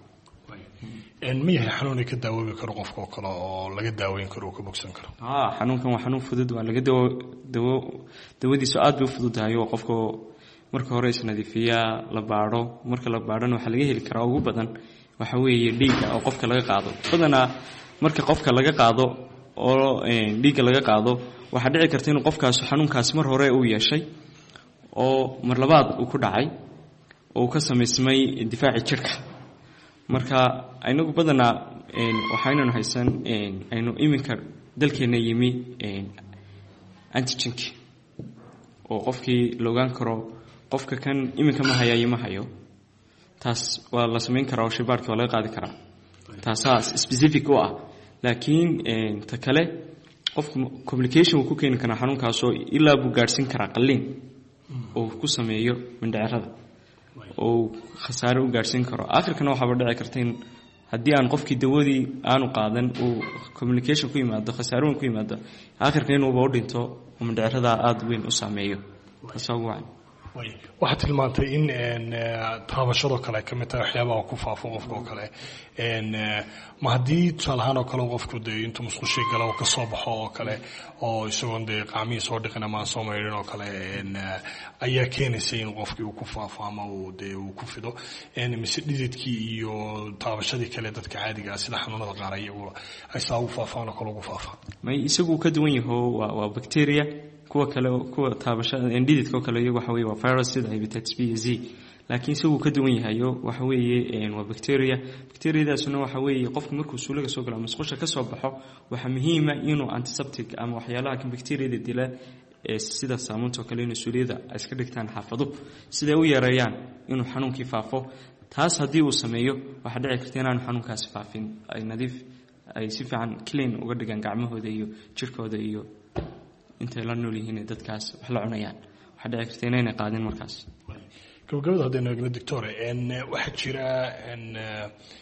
Speaker 4: ma yahay xanuun ay ka daawoobi karo qofka oo kale oo laga daaweyn karo oo ka bogsan karo
Speaker 5: ha xanuunkan waa xanuun fudud waa laga dawo dawo dawadiisu aad bay u fududahay oo qofka marka hore isnadiifiyaa la baadho marka la baadhona waxaa laga heli karaa ugu badan waxa weeye dhiigga oo qofka laga qaado badanaa marka qofka laga qaado oo dhiigga laga qaado waxaa dhici karta inuu qofkaas xanuunkaas mar hore uu yeeshay oo mar labaad uu ku dhacay oo uu ka samaysmay difaaci jirka marka inagu badanaa waxaynanu haysan aynu iminka dalkeena yimi antigenki oo qofkii la ogaan karo qofka kan iminka ma hayayo ma hayo taas waa la samayn karaa oo shaybaarkii waa laga qaadi karaa taasaa specific u ah laakiin ta kale qofka communication wuu ku keeni karaa xanuunkaasoo ilaa buu gaadhsiin karaa qalliin oo ku sameeyo mindhicirada oo khasaare u gaadhsiin karo aakhirkana waxaaba dhici karta in haddii aan qofkii dawadii aanu qaadan uu communication ku yimaado khasaare weyn ku yimaado aakhirka inuuba u dhinto oo mindhicirada aada weyn u saameeyo taasaa ugu wacan
Speaker 4: waxaad tilmaantay in taabashadoo kale ay ka mid tahay waxyaabaha ku faafo qofka oo kale ma haddii tusaale ahaan oo kale qofku dee intuu musqushii gala ka soo baxo oo kale oo isagoon dee qaamihii soo dhiqin ama aan soo maydhin oo kale ayaa keenaysa in qofkii uu ku faafo ama uu dee uu ku fido mise dhididkii iyo taabashadii kale dadka caadiga ah sida xanuunada qaar iyagu ay saa ugu faafaan oo kale ugu faafaan
Speaker 5: may isagu ka duwan yaho waa waa bacteria kuwa kale kuwa taabashada dhididka oo kale iyagu waxa weeye waa virus sida hepatitis B Z laakiin isagu ka duwan yahayo waxa weeye waa bacteria bacteriadaasuna waxa weeye qofku markuu suuliga soo galo musqusha ka soo baxo waxa muhiim ah inuu antiseptic ama waxyaalaha kan bacteriada dila sida saamunta oo kale inuu suuliyada iska dhigtaan xaafado sida u yareeyaan inuu xanuunkii faafo taas haddii uu sameeyo waxa dhici karta inaanu xanuunkaasi faafin ay nadiif ay si fiican clean uga dhigaan gacmahooda iyo jirkooda iyo intay la nool yihiin dadkaas wax la cunayaan waxaa dhici karta inaynay qaadin markaas
Speaker 4: gabagabada haddaynu eegno doctor waxaa jira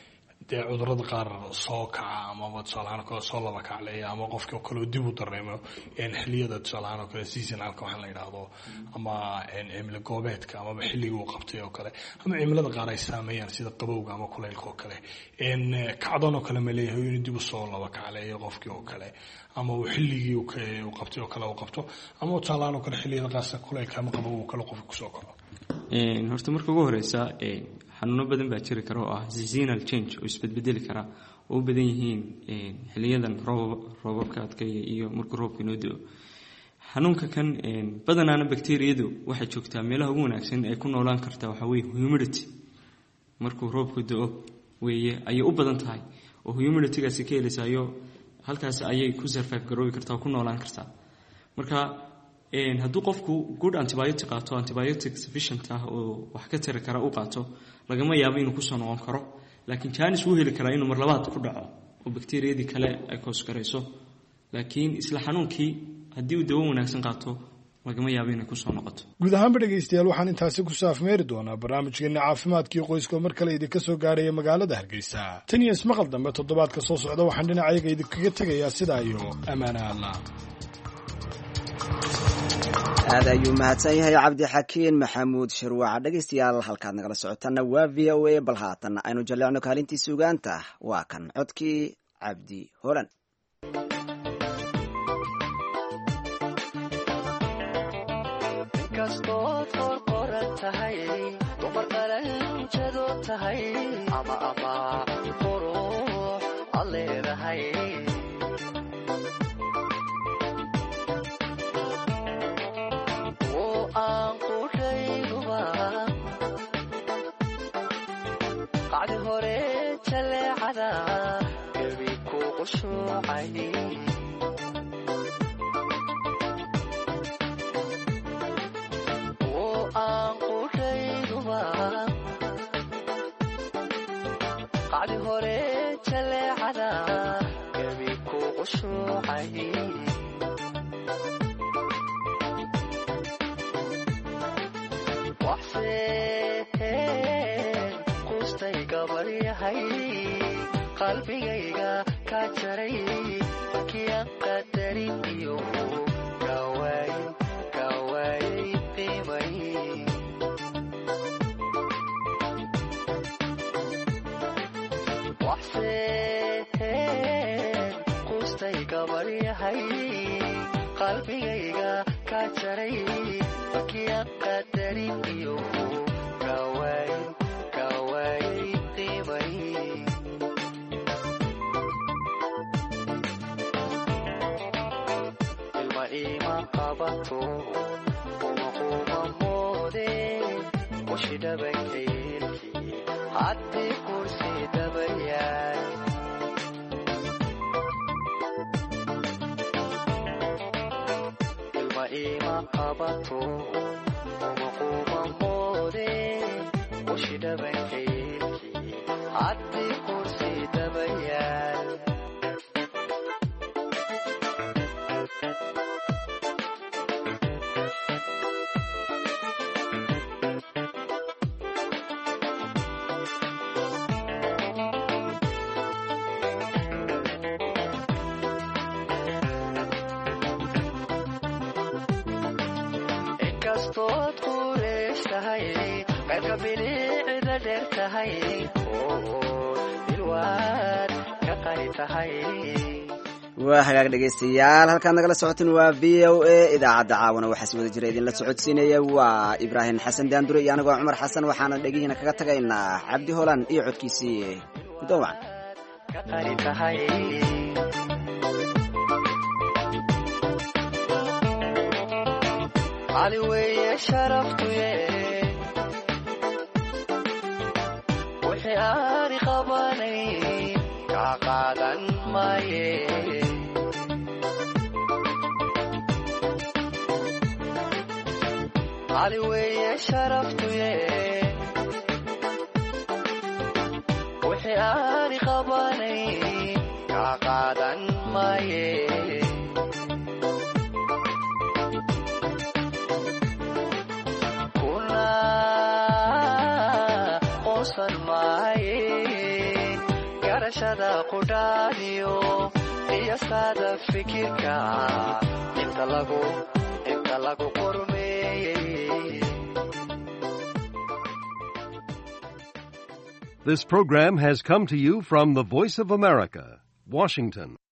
Speaker 4: dee cudurada qaar soo kaca amaba tusaalahaan kale soo laba kacleeya ama qofki oo kale dib u dareemo xilliyada tusaalahaan oo kale seasonalka waxaa la yidhaahdo ama cimilo goobeedka amaba xilliga uu qabtay oo kale ama cimilada qaar ay saameeyaan sida qabowga ama kulaylka oo kale kacdoon oo kale ma leeyahay inuu dib u soo laba kacleeyo qofkii oo kale ama uu xilligii uu qabtay oo kale uu qabto ama tusaalahaan oo kale xilliyada qaarsa kulaylka ama qabowga uu kale qofka kusoo kaco
Speaker 5: horta marka ugu horeysa xanuuno badan baa jiri kara oo ah seasonal change oo isbedbedeli kara oo u badan yihiin xiliyadan roobabka adkaya iyo markuu roobka inoo do xanuunka kan badanaana bakteriyadu waxay joogtaa meelaha ugu wanaagsan ay ku noolaan kartaa waxaa weye humidity markuu roobku do weeye ayay u badan tahay oo humiditygaasi ka helisayo halkaas ayay ku survive garoobi kartaa oo ku noolaan kartaa marka hadduu qofku good antibiotic qaato antibiotic sufficient ah oo wax ka tiri kara u qaato lagama yaabo inuu kusoo noqon karo laakiin janis wuu heli karaa inuu mar labaad ku dhaco oo bakteriyadii kale ay koosgarayso laakiin isla xanuunkii haddii uu dawo wanaagsan qaato lagama yaabo inay kusoo noqoto
Speaker 4: guud ahaanba dhegaystayaal waxaan intaasi ku saafmeeri doonaa barnaamijkeena caafimaadkii qoyska mar kale idinka soo gaaraya magaalada hargeysa tan iyo ismaqal dambe toddobaadka soo socda waxaan dhinacayaga idinkaga tegayaa sidaa iyo ammaana allah.
Speaker 1: aad ayuu mahadsan yahay cabdixakiin maxamuud shirwac. dhegaystayaal halkaad nagala socotanna waa v o a bal haatanna aynu jalleecno kaalintii suugaanta waa kan codkii cabdi holan.
Speaker 8: inkastood qorqoran tahay dumar qalanjado tahay ama ama qurux ad leedahay qacdi hore jaleecada gabi ku qushuucay oo aan qudhayduba qacdi hore jaleecada gabi ku qushuucay qalbigayga ka jaray markiiaan qadarin iyo kawaayay qiimay waxseen qustay gabaryahay qalbigayga ka jaray markiiaan qadarin iyo kawaayay qiimay uma moode ushi dhabankaylkii haddii kursi dabayaay ilma ima qabato uma moode ushi dhabankaylkii haddii kursi dabayaay inkastood qureeshtahay qaybka bilicda dheer tahay oo ilwaad ka qari tahay.
Speaker 1: waa hagaag dhegaystayaal halkaad nagala socoteen waa v o a idaacadda caawana waxaa si wada jira idinla socodsiinaya waa ibraahim xasan daandure iyo anigoo cumar xasan waxaana dhegihiina kaga tagaynaa cabdi holan iyo codkiisii gudowacan
Speaker 8: ka qari tahay cali weeye sharaftuye wixii aani qabanay kaa qaadan maaye cali weeye sharaftuye wixii aani qabanay kaa qaadan maaye garashada qudhaaniyo qiyastaada fikirka inta lagu inta lagu qormeeyey.
Speaker 7: This program has come to you from the Voice of America, Washington.